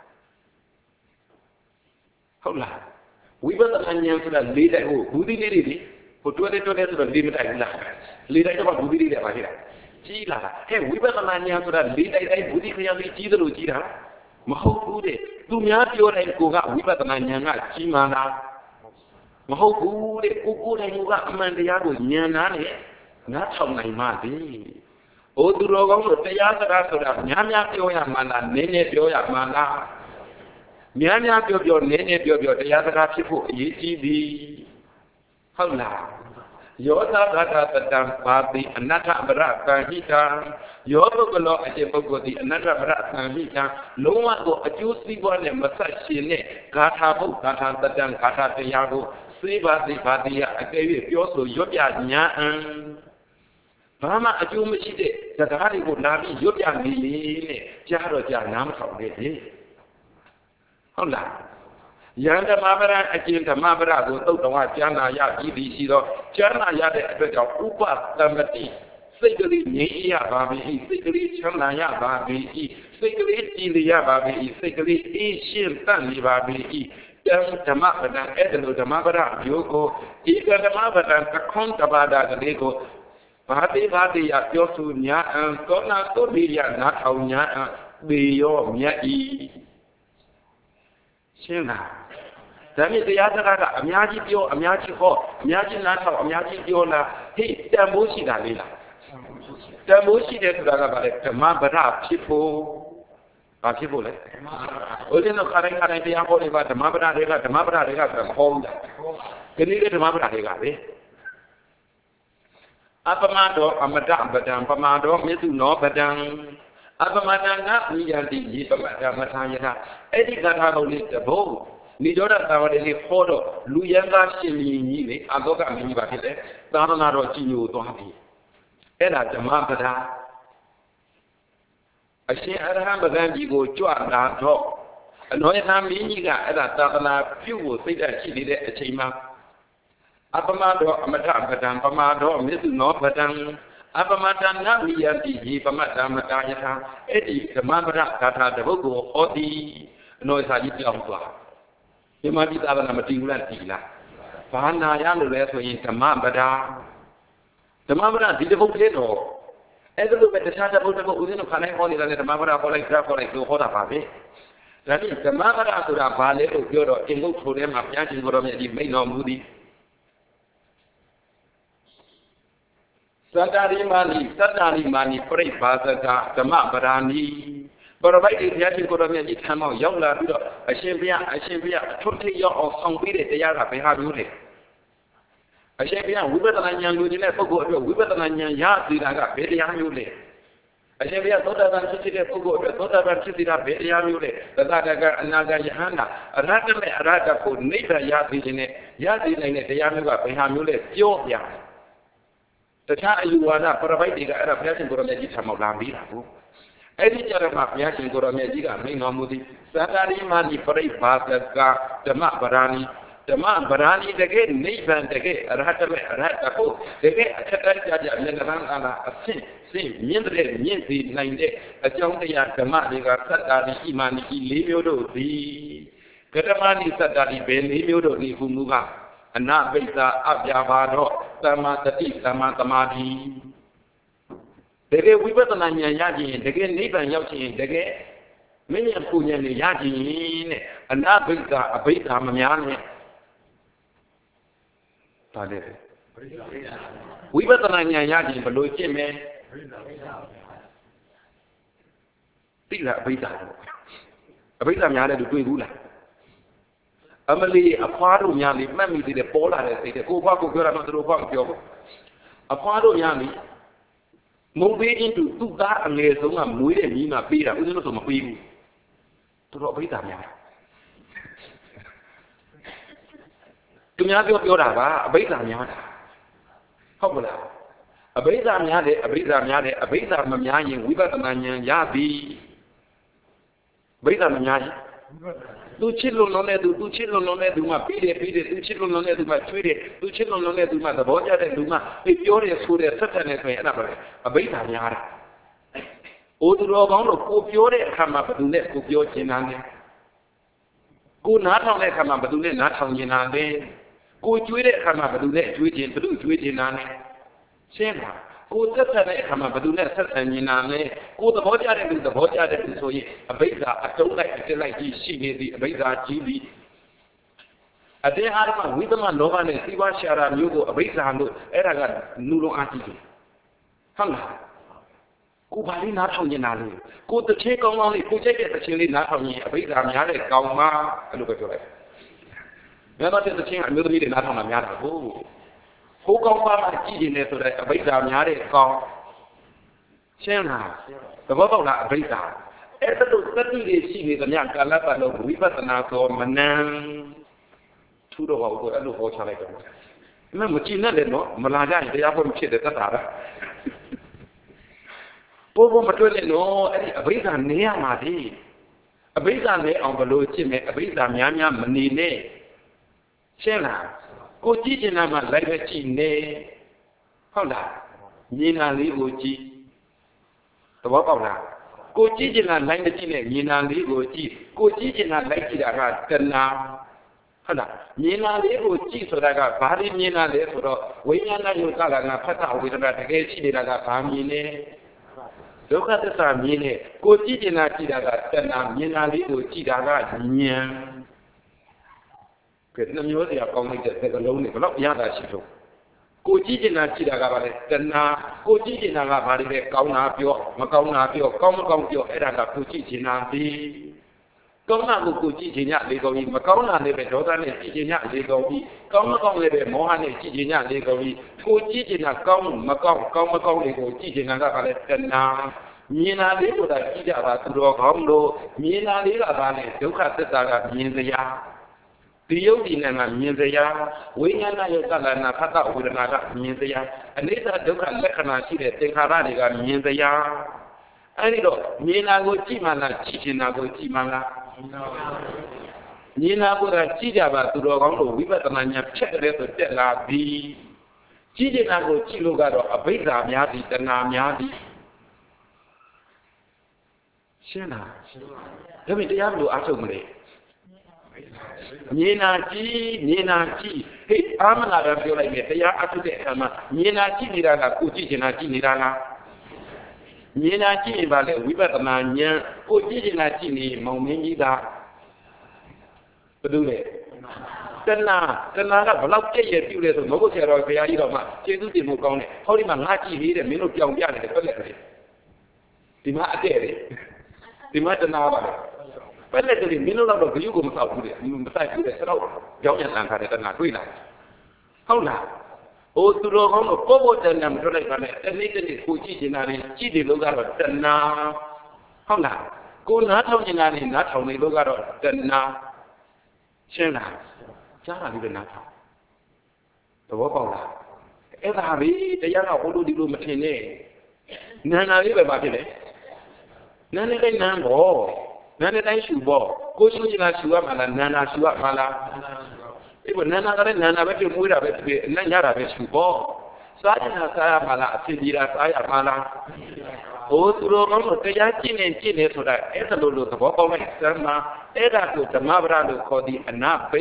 ဟုတ်လားဝိပဿနာဉာဏ်ဆိုတာလေးလိုက်ဟိုဘူးဒီလေးတွေဟိုတွဲဆိုတော့လေးမတိုက်ဘူးလားလေးလိုက်တော့ဘူးဒီလေးတွေပါဖြစ်တာကြီးလာတာဟဲ့ဝိပဿနာဉာဏ်ဆိုတာလေးတိုက်တိုင်းဘူးဒီခရမ်းကြီးကြီးသလိုကြီးတာမဟုတ်ဘူးတဲ့သူများပြောတိုင်းကိုကဝိပဿနာဉာဏ်ကကြီးမှန်တာမဟုတ်ဘူးတဲ့ကိုယ်တိုင်ကအမှန်တရားကိုဉာဏ်နာနဲ့နားထောင်နိုင်မှသည်ဟိုသူတော်ကောင်းတို့တရားစကားဆိုတာများများပြောရမှလားနည်းနည်းပြောရမှလားများများပြောနည်းနည်းပြောတရားစကားဖြစ်ဖို့အရေးကြီးသည်ဟုတ်လားယောသဂတတတံဘာတိအနတ္ထပရကံဟိတံယောပုဂ္ဂလောအရှင်ပုဂ္ဂိုလ်သည်အနတ္ထပရကံဟိတံလုံးဝကိုအကျိုးစီးပွားနဲ့မဆက်ရှင်နဲ့ဂါထာဘုဂါထာတတံဂါထာတရားကိုစေပါတိဘာတိယအကယ်၍ပြောဆိုရွတ်ပြညာအံဘာမှအကျိုးမရှိတဲ့စကားတွေကိုလာပြီးရွတ်ပြနေလေနဲ့ကြားတော့ကြားနားမထောင်နဲ့လေဟုတ်လားယန္တမပရအကျဉ်ဓမ္မပရကိုသုတ်တော်ကကျမ်းနာရပြီးပြီရှိတော့ကျမ်းနာရတဲ့အတွက်ကြောင့်ဥပသမတိစိတ်ကလေးငြိမ်းရပါပြီစိတ်ကလေးချမ်းသာရပါပြီစိတ်ကလေးကြည်လျရပါပြီစိတ်ကလေးအေးရှင်းတတ်နေပါပြီဓမ္မပဒံအဲ့ဒါလိုဓမ္မပရမျိုးကိုဒီဓမ္မပဒံကခွန်တပါဒကလေးကိုဘာတိယပြောဆိုညာအံသောနာသောတိယနာထောင်ညာအံပေရောမြတ်ဤရှင်းလားဒါမြစ်တရားစကားကအများကြီးပြောအများကြီးဟောအများကြီးနားထောင်အများကြီးပြောလာဟိတန်ဖိုးရှိတာလေးလားတန်ဖိုးရှိတယ်ဆိုတာကဘာလဲဓမ္မပဒဖြစ်ဖို့ဘာဖြစ်ဖို့လဲဦးဇင်းတို့ခါတိုင်းတရားဟောနေပါဓမ္မပဒတွေကဆိုမဟောဘူးလားဒီနေ့ဓမ္မပဒတွေကပဲအပမတောအမတပဒံပမာတောမေသုနောပဒံအပမတနာဝိယတိယေပမတမထာယတာအဲ့ဒီဂါထာတော်လေးတဘုံနိရောဓသာဝတိလေးဟောတော့လူရန်သားရှင်မြင်းကြီးလေအတောကမင်းကြီးပါဖြစ်တယ်သာသနာတော်ကြီးညိုသွားပြီအဲ့ဒါဓမ္မပဒအရှင်အရဟံပဒံကြီးကိုကြွလာတော့အနောယထာမင်းကြီးကအဲ့ဒါသာသနာပြုဖို့စိတ်ဓာတ်ရှိနေတဲ့အချိန်မှာအပမတောအမထပဒံပမာတောမေသုနောပဒံအပမတနာဝိယတိယေပမတ္တမတာယထာအဲ့ဒီဓမ္မပဒဂါထာတပုတ်ကိုဟောသည်အနောယထာကြီးပြောင်းသွားဒီမှာဒီသာသနာမတည်ဘူးလားတည်လားဘာနာရလို့လဲဆိုရင်ဓမ္မပဒဒီတပုတ်သေးတော့အဲ့ဒါလိုပဲတခြားတပုတ်ဦးဇင်းတို့ခါတိုင်းဟောနေတာနဲ့ဓမ္မပဒဟောလိုက်လို့ဟောတာပါပဲဒါနဲ့ဓမ္မပဒဆိုတာဘာလဲလို့ပြောတော့အင်္ဂုတ္ထိုထဲမှာဘုရားရှင်ကိုတော်မြတ်ကြီးမိန့်တော်မူသည်သတ္တရိမာနိပရိဘာသကဓမ္မပဒာနိပရပိုက်ဘုရားရှင်ကိုတော်မြတ်ကြီးထံမောက်ရောက်လာပြီးတော့အရှင်ဘုရားအထွတ်ထိပ်ရောက်အောင်ဆောင်ပေးတဲ့တရားကဘယ်ဟာမျိုးလဲအရှင်ဘုရားဝိပဿနာဉာဏ်လိုချင်တဲ့ပုဂ္ဂိုလ်အတွက်ဝိပဿနာဉာဏ်ရသေးတာကဘယ်တရားမျိုးလဲအရှင်ဘုရားသောတာပန်ဖြစ်တဲ့ပုဂ္ဂိုလ်အတွက်သောတာပန်ဖြစ်သေးတာဘယ်တရားမျိုးလဲသတ္တကအနာဂတ်ယဟန္တာအရဟတမေအရဟတကိုနိဗ္ဗာန်ရသေးခြင်းနဲ့ရသေးနိုင်တဲ့တရားမျိုးကဘယ်ဟာမျိုးလဲပြောပြတခြားအယူဝါဒပရပိုက်တွေကအဲ့ဒါဘုရားရှင်ကိုရမေကြီးထံမောက်လာပြီးတာကိုအဲ့ဒီကြရမှာဘုရားရှင်ကိုရမေကြီးကမိန့်တော်မူသည်သတ္တရိမာနိပရိဘာသကဓမ္မပရာဏိဓမ္မဗရာဏီတကယ်နိဗ္ဗာန်တကယ်အရဟတမေအရဟတကိုတကယ်အထက်တန်းကြကြမျက်နှာအာနာအဖြစ်စိမြင့်တဲ့မြင့်စီနိုင်တဲ့အကြောင်းတရားဓမ္မတွေကသတ္တာရိဣမာနိဤ၄မျိုးတို့သည်ကတမနိသတ္တာရိဘယ်၄မျိုးတို့ဤဟုမူကအနပိစ္ဆာအပြာပါတော့သမ္မာတတိသမ္မာသမာဓိတကယ်ဝိပဿနာဉာဏ်ရခြင်းတကယ်နိဗ္ဗာန်ရောက်ခြင်းတကယ်မင်းရဲ့ပူဉာဏ်နဲ့ရခြင်းနဲ့အနပိစ္ဆာအဘိဓါမများနဲ့ပါတယ်ဝိပဿနာဉာဏ်ရခြင်းဘယ်လိုကျင့်မယ်သိလားအဘိဓါတော့အဘိဓါများတဲ့လူတွေ့ဘူးလားအမလီအဖွားတို့များလေမှတ်မိသေးတယ်ပေါ်လာတဲ့စိတ်တွေကိုဘွားကိုပြောတာတော့သူတို့ဘွားကိုပြောဘူးအဖွားတို့များလေမုံပေးခြင်းသူ့သားအငယ်ဆုံးကမွေးတဲ့မိမပေးတာဦးဇင်းတို့ဆိုမပေးဘူးသူတို့အဘိဓါများသူများပြောတာပါအဘိဓါများတာဟုတ်ကလားအဘိဓါများတယ်အဘိဓါများတယ်အဘိဓါမများရင်ဝိပဿနာဉာဏ်ရပြီအဘိဓါမများရင်သူချစ်လို့လုံးတဲ့သူချစ်လို့လုံးတဲ့သူမှပြီးတယ်သူချစ်လို့လုံးတဲ့သူမှချွေးတယ်သူချစ်လို့လုံးတဲ့သူမှသဘောကျတဲ့သူမှပြောတယ်ဆိုတယ်ဆက်ဆံနေဆိုရင်အဲ့ဒါပဲအဘိဓါများတာအိုသူတော်ကောင်းတို့ကိုပြောတဲ့အခါမှာဘယ်သူနဲ့ကိုပြောချင်တာလဲကိုနားထောင်တဲ့အခါမှာဘယ်သူနဲ့နားထောင်ချင်တာလဲကိုကျွေးတဲ့အခါမှာဘယ်သူနဲ့ကျွေးချင်ဘယ်သူကျွေးချင်တာလဲရှင်းလားကိုသက်သက်တဲ့အခါမှာဘယ်သူနဲ့ဆက်ဆံနေတာလဲကိုသဘောကျတဲ့လူသဘောကျတဲ့လူဆိုရင်အဘိဓါအတုံးလိုက်အတက်လိုက်ကြီးရှိနေသည်အဘိဓါကြီးသည်အတင်းအားဖြင့်ဝိသမလောဘနဲ့သီဝရှာရာမျိုးကိုအဘိဓါလို့အဲ့ဒါကလူလုံးအားကြီးတယ်ဟုတ်လားကိုဘာလေးနားထောင်နေတာလဲကိုတစ်ချင်းကောင်းကောင်းလေးကိုကြိုက်တဲ့တစ်ချင်းလေးနားထောင်ရင်အဘိဓါများတဲ့ကောင်းမှာအဲ့လိုပဲပြောလိုက်မြတ်တဲ့တစ်ချင်းအမျိုးသမီးတွေနားထောင်တာများတာကိုဟိုကောင်းပါမှကြည့်နေတယ်ဆိုတဲ့အဘိဓါများတဲ့ကောင်းရှင်းလားသဘောပေါက်လားအဘိဓါအဲ့ဒါလို့သတိတွေရှိနေသမျှကာလပတ်လုံးဝိပဿနာသောမနံထူတော့ဟောအဲ့လိုဟောချလိုက်တော့မကြည့်နဲ့လေနော်မလာကြရင်တရားဖို့ဖြစ်တယ်တတ်တာပဲပို့မတွေ့နဲ့နော်အဲ့ဒီအဘိဓါနေရမှာဒီအဘိဓါနေအောင်ဘလို့ကြည့်မယ်အဘိဓါများမနေနဲ့ရှင်းလားကိုကြည့်ချင်တာမှလိုက်ပဲကြည့်နေဟုတ်လားမြင်တာလေးကိုကြည့်သဘောပေါက်လားကိုကြည့်ချင်တာလိုက်မကြည့်နဲ့မြင်တာလေးကိုကြည့်ကိုကြည့်ချင်တာလိုက်ကြည့်တာကတဏှာဟုတ်လားမြင်တာလေးကိုကြည့်ဆိုတာကဘာတွေမြင်တာလဲဆိုတော့ဝိညာဏယုတ်ကလာဖတ်တာဝေဒနာတကယ်ရှိနေတာကဘာမြင်လဲဒုက္ခသစ္စာမြင်နေကိုကြည့်ချင်တာကြည့်တာကတဏှာမြင်တာလေးကိုကြည့်တာကဉာဏ်ကဲနှမျိုးစရာကောင်းလိုက်တဲ့စကားလုံးတွေဘယ်တော့ရတာရှိတော့ကိုကြည့်ချင်တာကြည့်တာကဘာလဲတဏှာကိုကြည့်ချင်တာကဘာတွေလဲကောင်းတာပြောမကောင်းတာပြောကောင်းမကောင်းပြောအဲ့ဒါကကိုကြည့်ချင်တာဒီကောင်းတာကိုကြည့်ချင်ညလေးကောင်းကြီးမကောင်းတာလည်းပဲဒေါသနဲ့ကြည့်ချင်ညလေးကောင်းကြီးကောင်းမကောင်းလည်းပဲမောဟနဲ့ကြည့်ချင်ညလေးကောင်းကြီးကိုကြည့်ချင်တာကောင်းမကောင်းကောင်းမကောင်းတွေကိုကြည့်ချင်တာကဘာလဲတဏှာမြင်တာလေးဆိုတာကြည့်ကြပါသူတော်ကောင်းတို့မြင်တာလေးကဘာလဲဒုက္ခသစ္စာကမြင်စရာဒီယုတ်ဒီနဲ့ကမြင်စရာဝိညာဏယုတ်ကလနာဖတ်တာဝေဒနာကမြင်စရာအနိစ္စဒုက္ခလက္ခဏာရှိတဲ့သင်္ခါရတွေကမြင်စရာအဲ့ဒီတော့မြင်တာကိုကြည့်မှလားကြည့်ချင်တာကိုကြည့်မှလားမြင်တာကိုကြည့်ကြပါသူတော်ကောင်းတို့ဝိပဿနာဉာဏ်ဖြတ်တယ်ဆိုတက်လာပြီကြည့်ချင်တာကိုကြည့်လို့ကတော့အဘိဓါများသည်တဏှာများသည်ရှင်းလားဒါပေမဲ့တရားဘယ်လိုအားထုတ်မလဲမြင်နာကြည့်ဟေးအာမနာပြောလိုက်မယ်တရားအထုတဲ့အခါမှာမြင်နာကြည့်နေတာကကိုကြည့်ချင်တာကြည့်နေတာလားမြင်နာကြည့်ရင်ပါလေဝိပဿနာဉာဏ်ကိုကြည့်ချင်တာကြည့်နေမောင်မင်းကြီးကဘယ်လိုလဲတဏှာကဘလောက်ကြည့်ရပြုလဲဆိုမဟုတ်ဆရာတော်ဘုရားကြီးတော်မှကျေးဇူးတင်ဖို့ကောင်းတယ်ဟောဒီမှာငါကြည့်နေတဲ့မင်းတို့ပြောင်ပြတယ်ပြက်လက်တယ်ဒီမှာအတဲ့တယ်ဒီမှာတဏှာပါလေပက်လက်တွေမင်းတို့တော့ဂရုကိုမဆောက်ဘူးတဲ့မစိုက်ဘူးတဲ့ဆက်တော့ကြောင်းရံတန်ခါတဲ့တဏှာတွေ့လာဟုတ်လား ô tu đồ không có bộ chân nằm chỗ này mà này cái này cô chỉ này chỉ để lúc đó chân na không nào cô nói thâu như này nói thâu này lúc đó chân na xem nào chắc là đi bên nào tôi bảo là em là vì để cho nó có đi luôn mà thế này nên là cái bài này nên là cái nàng bỏ nên là cái sưu bỏ cô như là sưu mà là nàng là sưu mà là cái vấn đề là cái nàng là cái mũi là cái nàng là cái sưu bỏ saya mà là thì là saya mà là ô tu lo nó cái giá trị này thôi đấy em là đồ tập có mấy xem mà em là đồ tập mà ra đồ có đi anh bây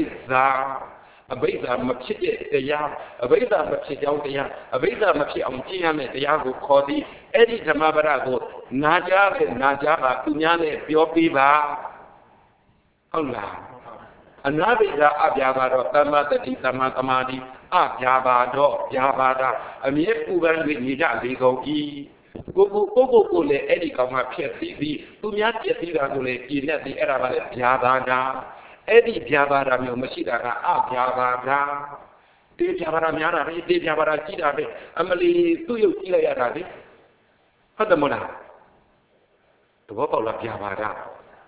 giờ mà chỉ để ya bây giờ mà chỉ giao để ya bây giờ mà chỉ ông chỉ anh để ya có có đi em đi tập mà ra đồ na giá là tu nhà này biểu bì ba không là anh bây giờ áp giá ba đó tâm mà đi áp giá ba đó anh ấy cũng vẫn bị như vậy đi câu gì cô lệ em đi câu mà phiền gì tu nhà phiền gì là cô lệ gì này thì em là giá ba đó em đi giá ba đó mình mới chỉ là áp giá ba đó đi giá ba đó nhà ra đi giá ba đó chỉ là đấy anh mới tu yêu chỉ là ra đấy hết rồi nào tôi bảo là giá ba đó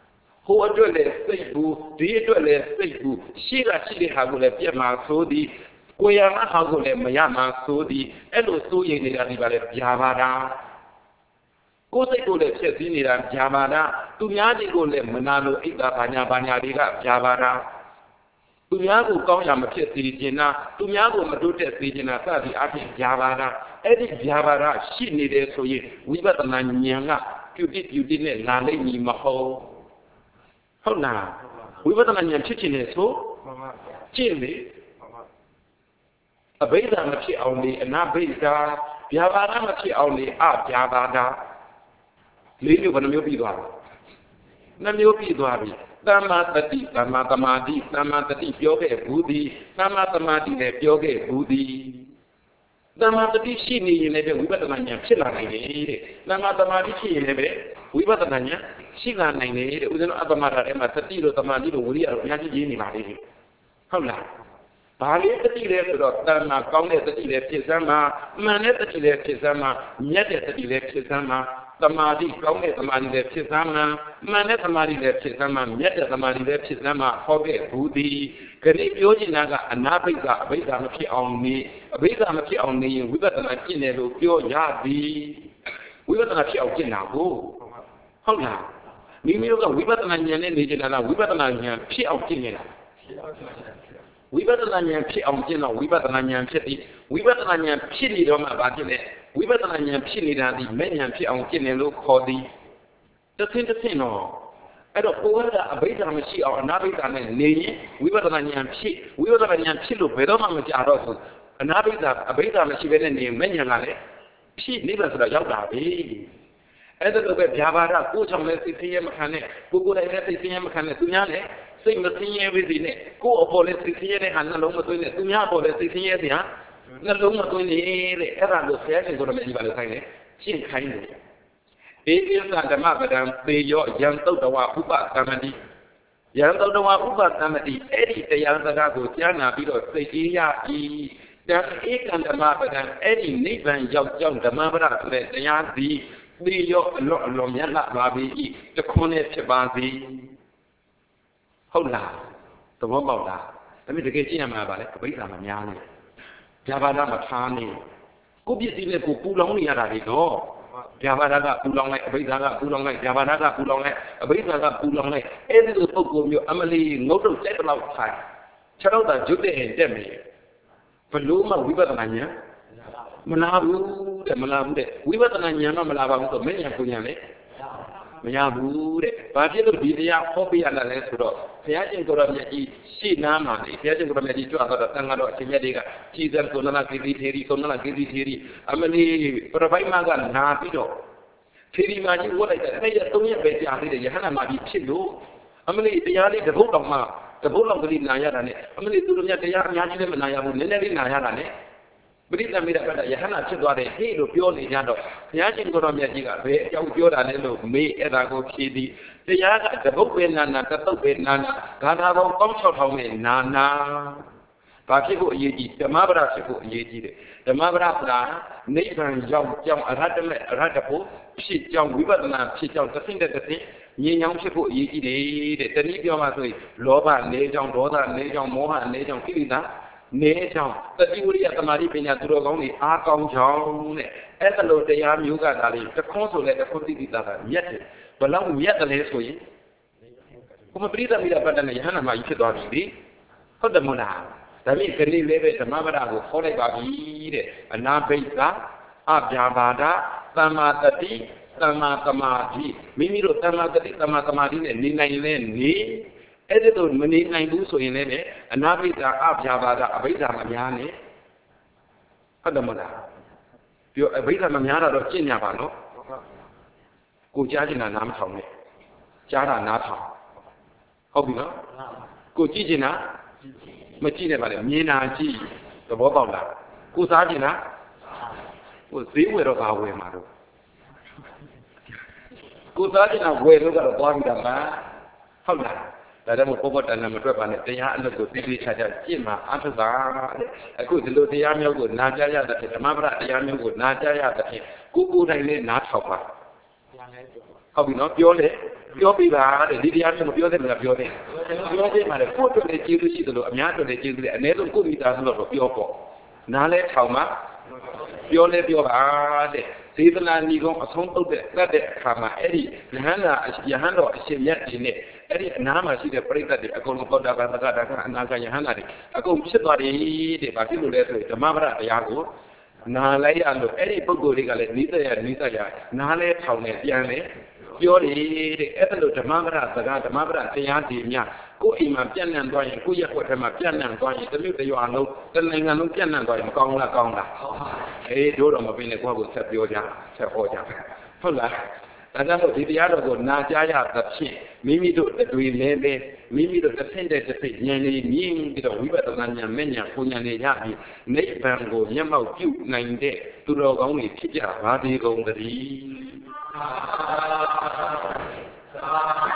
hôအတွက်လည်းစိတ်ဘူးဒီအတွက်လည်းစိတ်ဘူးရှိတဲ့ဟာကိုလည်းပြတ်မှာဆိုသည်ကိုရငါဟာကိုလည်းမရမှာဆိုသည်အဲ့လိုစိုးရိမ်နေတာဒီပါလေဗျာပါတာကိုယ်စိတ်ကိုလည်းဖြစ်စည်းနေတာဗျာပါတာသူများတွေကိုလည်းမနာလို့အိတ်သာဘာညာတွေကဗျာပါတာသူများကိုကောင်းရမဖြစ်စေချင်တာသူများကိုမတိုးတက်စေချင်တာစသည်အဖြစ်ဗျာပါတာအဲ့ဒီဗျာပါတာရှိနေတယ်ဆိုရင်ဝိပဿနာဉာဏ်ကပြုတိနဲ့လာလိမ့်မည်မဟုတ်ဟုတ်လားဝိပဿနာဉာဏ်ဖြစ်ခြင်းနဲ့ဆိုကျင့်လေအဘိဓမ္မာမဖြစ်အောင်လေအနာဘိဓာဗျာပါဒမဖြစ်အောင်လေအဗျာပါဒလေးမျိုးဘယ်နှမျိုးပြီးသွားလဲနှမျိုးပြီးသွားပြီသမ္မာတတိသမ္မာသမာဓိသမ္မာတတိပြောခဲ့ဘူးသည်သမ္မာသမာဓိလည်းပြောခဲ့ဘူးသည်သမ္မာတတိရှိနေရင်လည်းဝိပဿနာဉာဏ်ဖြစ်လာနိုင်တယ်တဲ့သမ္မာသမာဓိရှိရင်လည်းဝိပဿနာဉာဏ်ရှိလာနိုင်တယ်တဲ့ဦးဇင်းတို့အပ္ပမတာထဲမှာတတိလို့သမာဓိလို့ဝိရိယလို့အများကြီးရေးနေပါလေဟုတ်လားဘာလေးတတိလဲဆိုတော့တဏ္ဍာကောင်းတဲ့တတိလည်းဖြစ်စမ်းမှာမှန်တဲ့တတိလည်းဖြစ်စမ်းမှာမြတ်တဲ့တတိလည်းဖြစ်စမ်းမှာသမာဓိကောင်းတဲ့သမာဓိလည်းဖြစ်စမ်းမှာမှန်တဲ့သမာဓိလည်းဖြစ်စမ်းမှာမြတ်တဲ့သမာဓိလည်းဖြစ်စမ်းမှာဟောခဲ့ဘူးသည်ခဏပြောချင်တာကအနာဘိက္ခအဘိဓမ္မာမဖြစ်အောင်နေအဘိဓမ္မာမဖြစ်အောင်နေရင်ဝိပဿနာကျင့်တယ်လို့ပြောရသည်ဝိပဿနာဖြစ်အောင်ကျင့်တာကိုဟုတ်လားမိမိတို့ကဝိပဿနာဉာဏ်နဲ့နေကြတာလားဝိပဿနာဉာဏ်ဖြစ်အောင်ကျင့်နေတာဝိပဿနာဉာဏ်ဖြစ်အောင်ကျင့်တော့ဝိပဿနာဉာဏ်ဖြစ်ပြီးဝိပဿနာဉာဏ်ဖြစ်နေတော့မှဘာဖြစ်လဲဝိပဿနာဉာဏ်ဖြစ်နေတာဒီမဲ့ဉာဏ်ဖြစ်အောင်ကျင့်တယ်လို့ခေါ်သည်တစ်ဆင့်တော့အဲ့တော့ကိုယ်ကအဘိဓမ္မာမရှိအောင်အနာဘိဓမ္မာနဲ့နေရင်ဝိပဿနာဉာဏ်ဖြစ်ဝိပဿနာဉာဏ်ဖြစ်လို့ဘယ်တော့မှမကြတော့ဘူးအနာဘိဓမ္မာအဘိဓမ္မာမရှိဘဲနဲ့နေမဲ့ဉာဏ်ကလည်းဖြစ်နေပါဆိုတော့ရောက်တာပဲအဲ့ဒါလိုပဲဗျာပါဒကိုကြောင့်လည်းသိသိရမခံနဲ့ကိုယ်လည်းသိသိရမခံနဲ့သူများလည်းစိတ်မသိရပါစေနဲ့ကိုယ်အပေါ်လည်းသိသိရတဲ့ဟာနှလုံးမသွင်းနဲ့သူများအပေါ်လည်းသိသိရတဲ့ဟာနှလုံးမသွင်းနေတဲ့အဲ့ဒါလို့ဆရာရှင်ကိုတော့မကြည့်ပါလို့ခိုင်းတယ်ရှင်းခိုင်းတယ်ဧကိသဓမ္မပဒံသေယောယံတုတ်တဝဥပသမတိယံတုတ်တဝဥပသမတိအဲ့ဒီတရားစကားကိုကြားနာပြီးတော့သိအေးရ၏တံဧကံဓမ္မပဒံအဲ့ဒီနိဗ္ဗာန်ရောက်ကြောင်းဓမ္မပဒဆိုတဲ့တရားစီသေယောအလွန်မြတ်လာပါပြီတခွန်းနဲ့ဖြစ်ပါစေဟုတ်လားသဘောပေါက်လားဒါပေမဲ့တကယ်ကြည့်ရမှာပါလေအဘိဓမ္မာများလို့ဗျာပါဒမထားနေကိုပြည့်စည်နဲ့ကိုပူလောင်နေရတာတွေတော့ဗျာပါဒကပူလောင်လိုက်အဘိဓမ္မာကပူလောင်လိုက်ဗျာပါဒကပူလောင်လိုက်အဘိဓမ္မာကပူလောင်လိုက်အဲ့ဒီလိုပုံကိုမျိုးအမလီငုတ်တော့ကြိုက်တော့ထိုင်ခြေတော့တာကျွတ်တဲ့ရင်တက်မယ်ဘလို့မှဝိပဿနာဉာဏ်မလာဘူးတဲ့ဝိပဿနာဉာဏ်တော့မလာပါဘူးဆိုမဉဏ်ကိုဉာဏ်လေမရဘူးတဲ့ဘာဖြစ်လို့ဒီတရားဟောပြရလဲဆိုတော့ဘုရားရှင်ကိုရောမြတ်ကြီးရှေ့နားမှာလေဘုရားရှင်ကိုရောမြတ်ကြီးကြွတော့တန်ခါတော့အရှင်မြတ်တွေကကြည်စံကိုနနာကေတိထေရီကိုနနာကေတိထေရီအမလီပရပိုက်မကနာပြီးတော့ထေရီမကြီးဝတ်လိုက်တဲ့အဲ့ရ3ရက်ပဲကြာသေးတယ်ယဟန္တာမကြီးဖြစ်လို့အမလီတရားလေးတပုတ်တော်မှတပုတ်လောက်ကလေးနာရတာနဲ့အမလီသူတို့မြတ်တရားအများကြီးလည်းမနာရဘူးနည်းနည်းလေးနာရတာနဲ့ပရိသမီရကယဟနာဖြစ်သွားတယ်ဟေ့လို့ပြောနေကြတော့ဘုရားရှင်ကိုတော်မြတ်ကြီးကဘယ်အကြောင်းပြောတာလဲလို့မေးအဲ့ဒါကိုဖြေသည်တရားကတပုတ်ပဲနာနာတတုတ်ပဲနာနာဂါထာပေါင်း16000နဲ့နာနာဘာဖြစ်ဖို့အရေးကြီးဓမ္မပဒဖြစ်ဖို့အရေးကြီးတယ်ဓမ္မပဒကနိဗ္ဗာန်ရောက်ကြောင်းအရဟတမေအရဟတဖို့ဖြစ်ကြောင်းဝိပဿနာဖြစ်ကြောင်းတစ်ဆင့်တစ်ဆင့်ဉာဏ်ကြောင်းဖြစ်ဖို့အရေးကြီးတယ်တဲ့တနည်းပြောမှဆိုရင်လောဘနေကြောင်းဒေါသနေကြောင်းမောဟနေကြောင်းကိလေသာနေကြောင်းတတိဝရိယသမာဓိပညာသူတော်ကောင်းတွေအားကောင်းကြောင်းတဲ့အဲ့ဒါလိုတရားမျိုးကဒါလေးတခွန်းဆိုလဲတခွန်းတိတိတာမြတ်တယ်ဘလောက်မြတ်တယ်လဲဆိုရင်ဘုမပရိသမီးရပတ်တဲ့ယဟန္တာမကြီးဖြစ်သွားပြီလေဟုတ်တယ်မို့လားဒါမြင့်ကလေးလေးပဲဓမ္မပဒကိုခေါ်လိုက်ပါပြီတဲ့အနာဘိက္ခအပြာပါဒသမ္မာတတိသမ္မာသမာဓိမိမိတို့သမ္မာတတိသမ္မာသမာဓိနဲ့နေနိုင်လဲနေအဲ့ဒီလိုမနေနိုင်ဘူးဆိုရင်လည်းအနာဘိက္ခအပြာပါဒအဘိဓါမများနဲ့ဟုတ်တယ်မို့လားပြောအဘိဓါမများတော့ကျင့်ကြပါနော်ကိုကြားချင်တာနားမထောင်နဲ့ကြားတာနားထောင်ဟုတ်ပြီနော်ကိုကြည့်ချင်တာမကြည့်နဲ့ပါလေမြင်တာကြည့်သဘောပေါက်လားကိုစားချင်တာကိုဈေးဝယ်တော့ဘာဝယ်မှာတော့ကိုစားချင်တာဝယ်လို့ကတော့သွားပြီးတာပါဟုတ်လားဒါကြောင့်ပေါ်ပေါ်တန်တန်မတွက်ပါနဲ့တရားအလုပ်ကိုသိသိချာချာကျင့်မှာအထုပါအခုဒီလိုတရားမျိုးကိုနာကြားရတဲ့ဓမ္မပဒတရားမျိုးကိုနာကြားရတဲ့ကိုကိုယ်တိုင်လည်းနားထောင်ပါဟုတ်ပြီနော်ပြောလေပြောပြပါတဲ့ဒီတရားမျိုးမပြောတဲ့လူကပြောတယ်ပြောသေးမှလည်းကိုယ့်အတွက်လည်းကျေးဇူးရှိတယ်လို့အများအတွက်လည်းကျေးဇူးတယ်အနည်းဆုံးကိုယ့်မိသားစုတော့ပြောပေါ့နားလဲထောင်မှာပြောလဲပြောပါတဲ့သေသနာညီကုန်းအဆုံးတုတ်တဲ့တတ်တဲ့အခါမှာအဲ့ဒီယဟန်တော်အရှင်မြတ်ကြီးနဲ့အဲ့ဒီအနားမှာရှိတဲ့ပရိသတ်တွေအကုန်လုံးသောတာပန်သက္ကတာကအနာဂတ်ယဟန်တွေအကုန်ဖြစ်သွားတယ်တဲ့ဘာဖြစ်လို့လဲဆိုရင်ဓမ္မပဒတရားကိုနားလိုက်ရလို့အဲ့ဒီပုဂ္ဂိုလ်တွေကလည်းနိစ္စရနားလဲထောင်နေပြန်လေပြောတယ်တဲ့အဲ့ဒါလို့ဓမ္မပဒစကားဓမ္မပဒတရားဒီများကိုယ်အိမ်မှာပြန့်နှံ့သွားရင်ကိုယ့်ရက်ွက်ထဲမှာပြန့်နှံ့သွားရင်တမျိုးတရွာလုံးတနိုင်ငံလုံးပြန့်နှံ့သွားရင်မကောင်းလားကောင်းလားအေးတို့တော့မပင်နဲ့ကိုယ့်ကိုဆက်ပြောကြဆက်ဟောကြဟုတ်လားဒါကြောင့်မို့ဒီတရားတော်ကိုနာကြားရသဖြင့်မိမိတို့တွေလည်းပဲမိမိတို့တစ်ဆင့်တဲ့တစ်ဆင့်ဉာဏ်လေးမြင်ပြီးတော့ဝိပဿနာဉာဏ်မဲ့ဉာဏ်ကိုဉာဏ်လေးရပြီးနိဗ္ဗာန်ကိုမျက်မှောက်ပြုနိုင်တဲ့သူတော်ကောင်းတွေဖြစ်ကြပါသေးကုန်သတည်း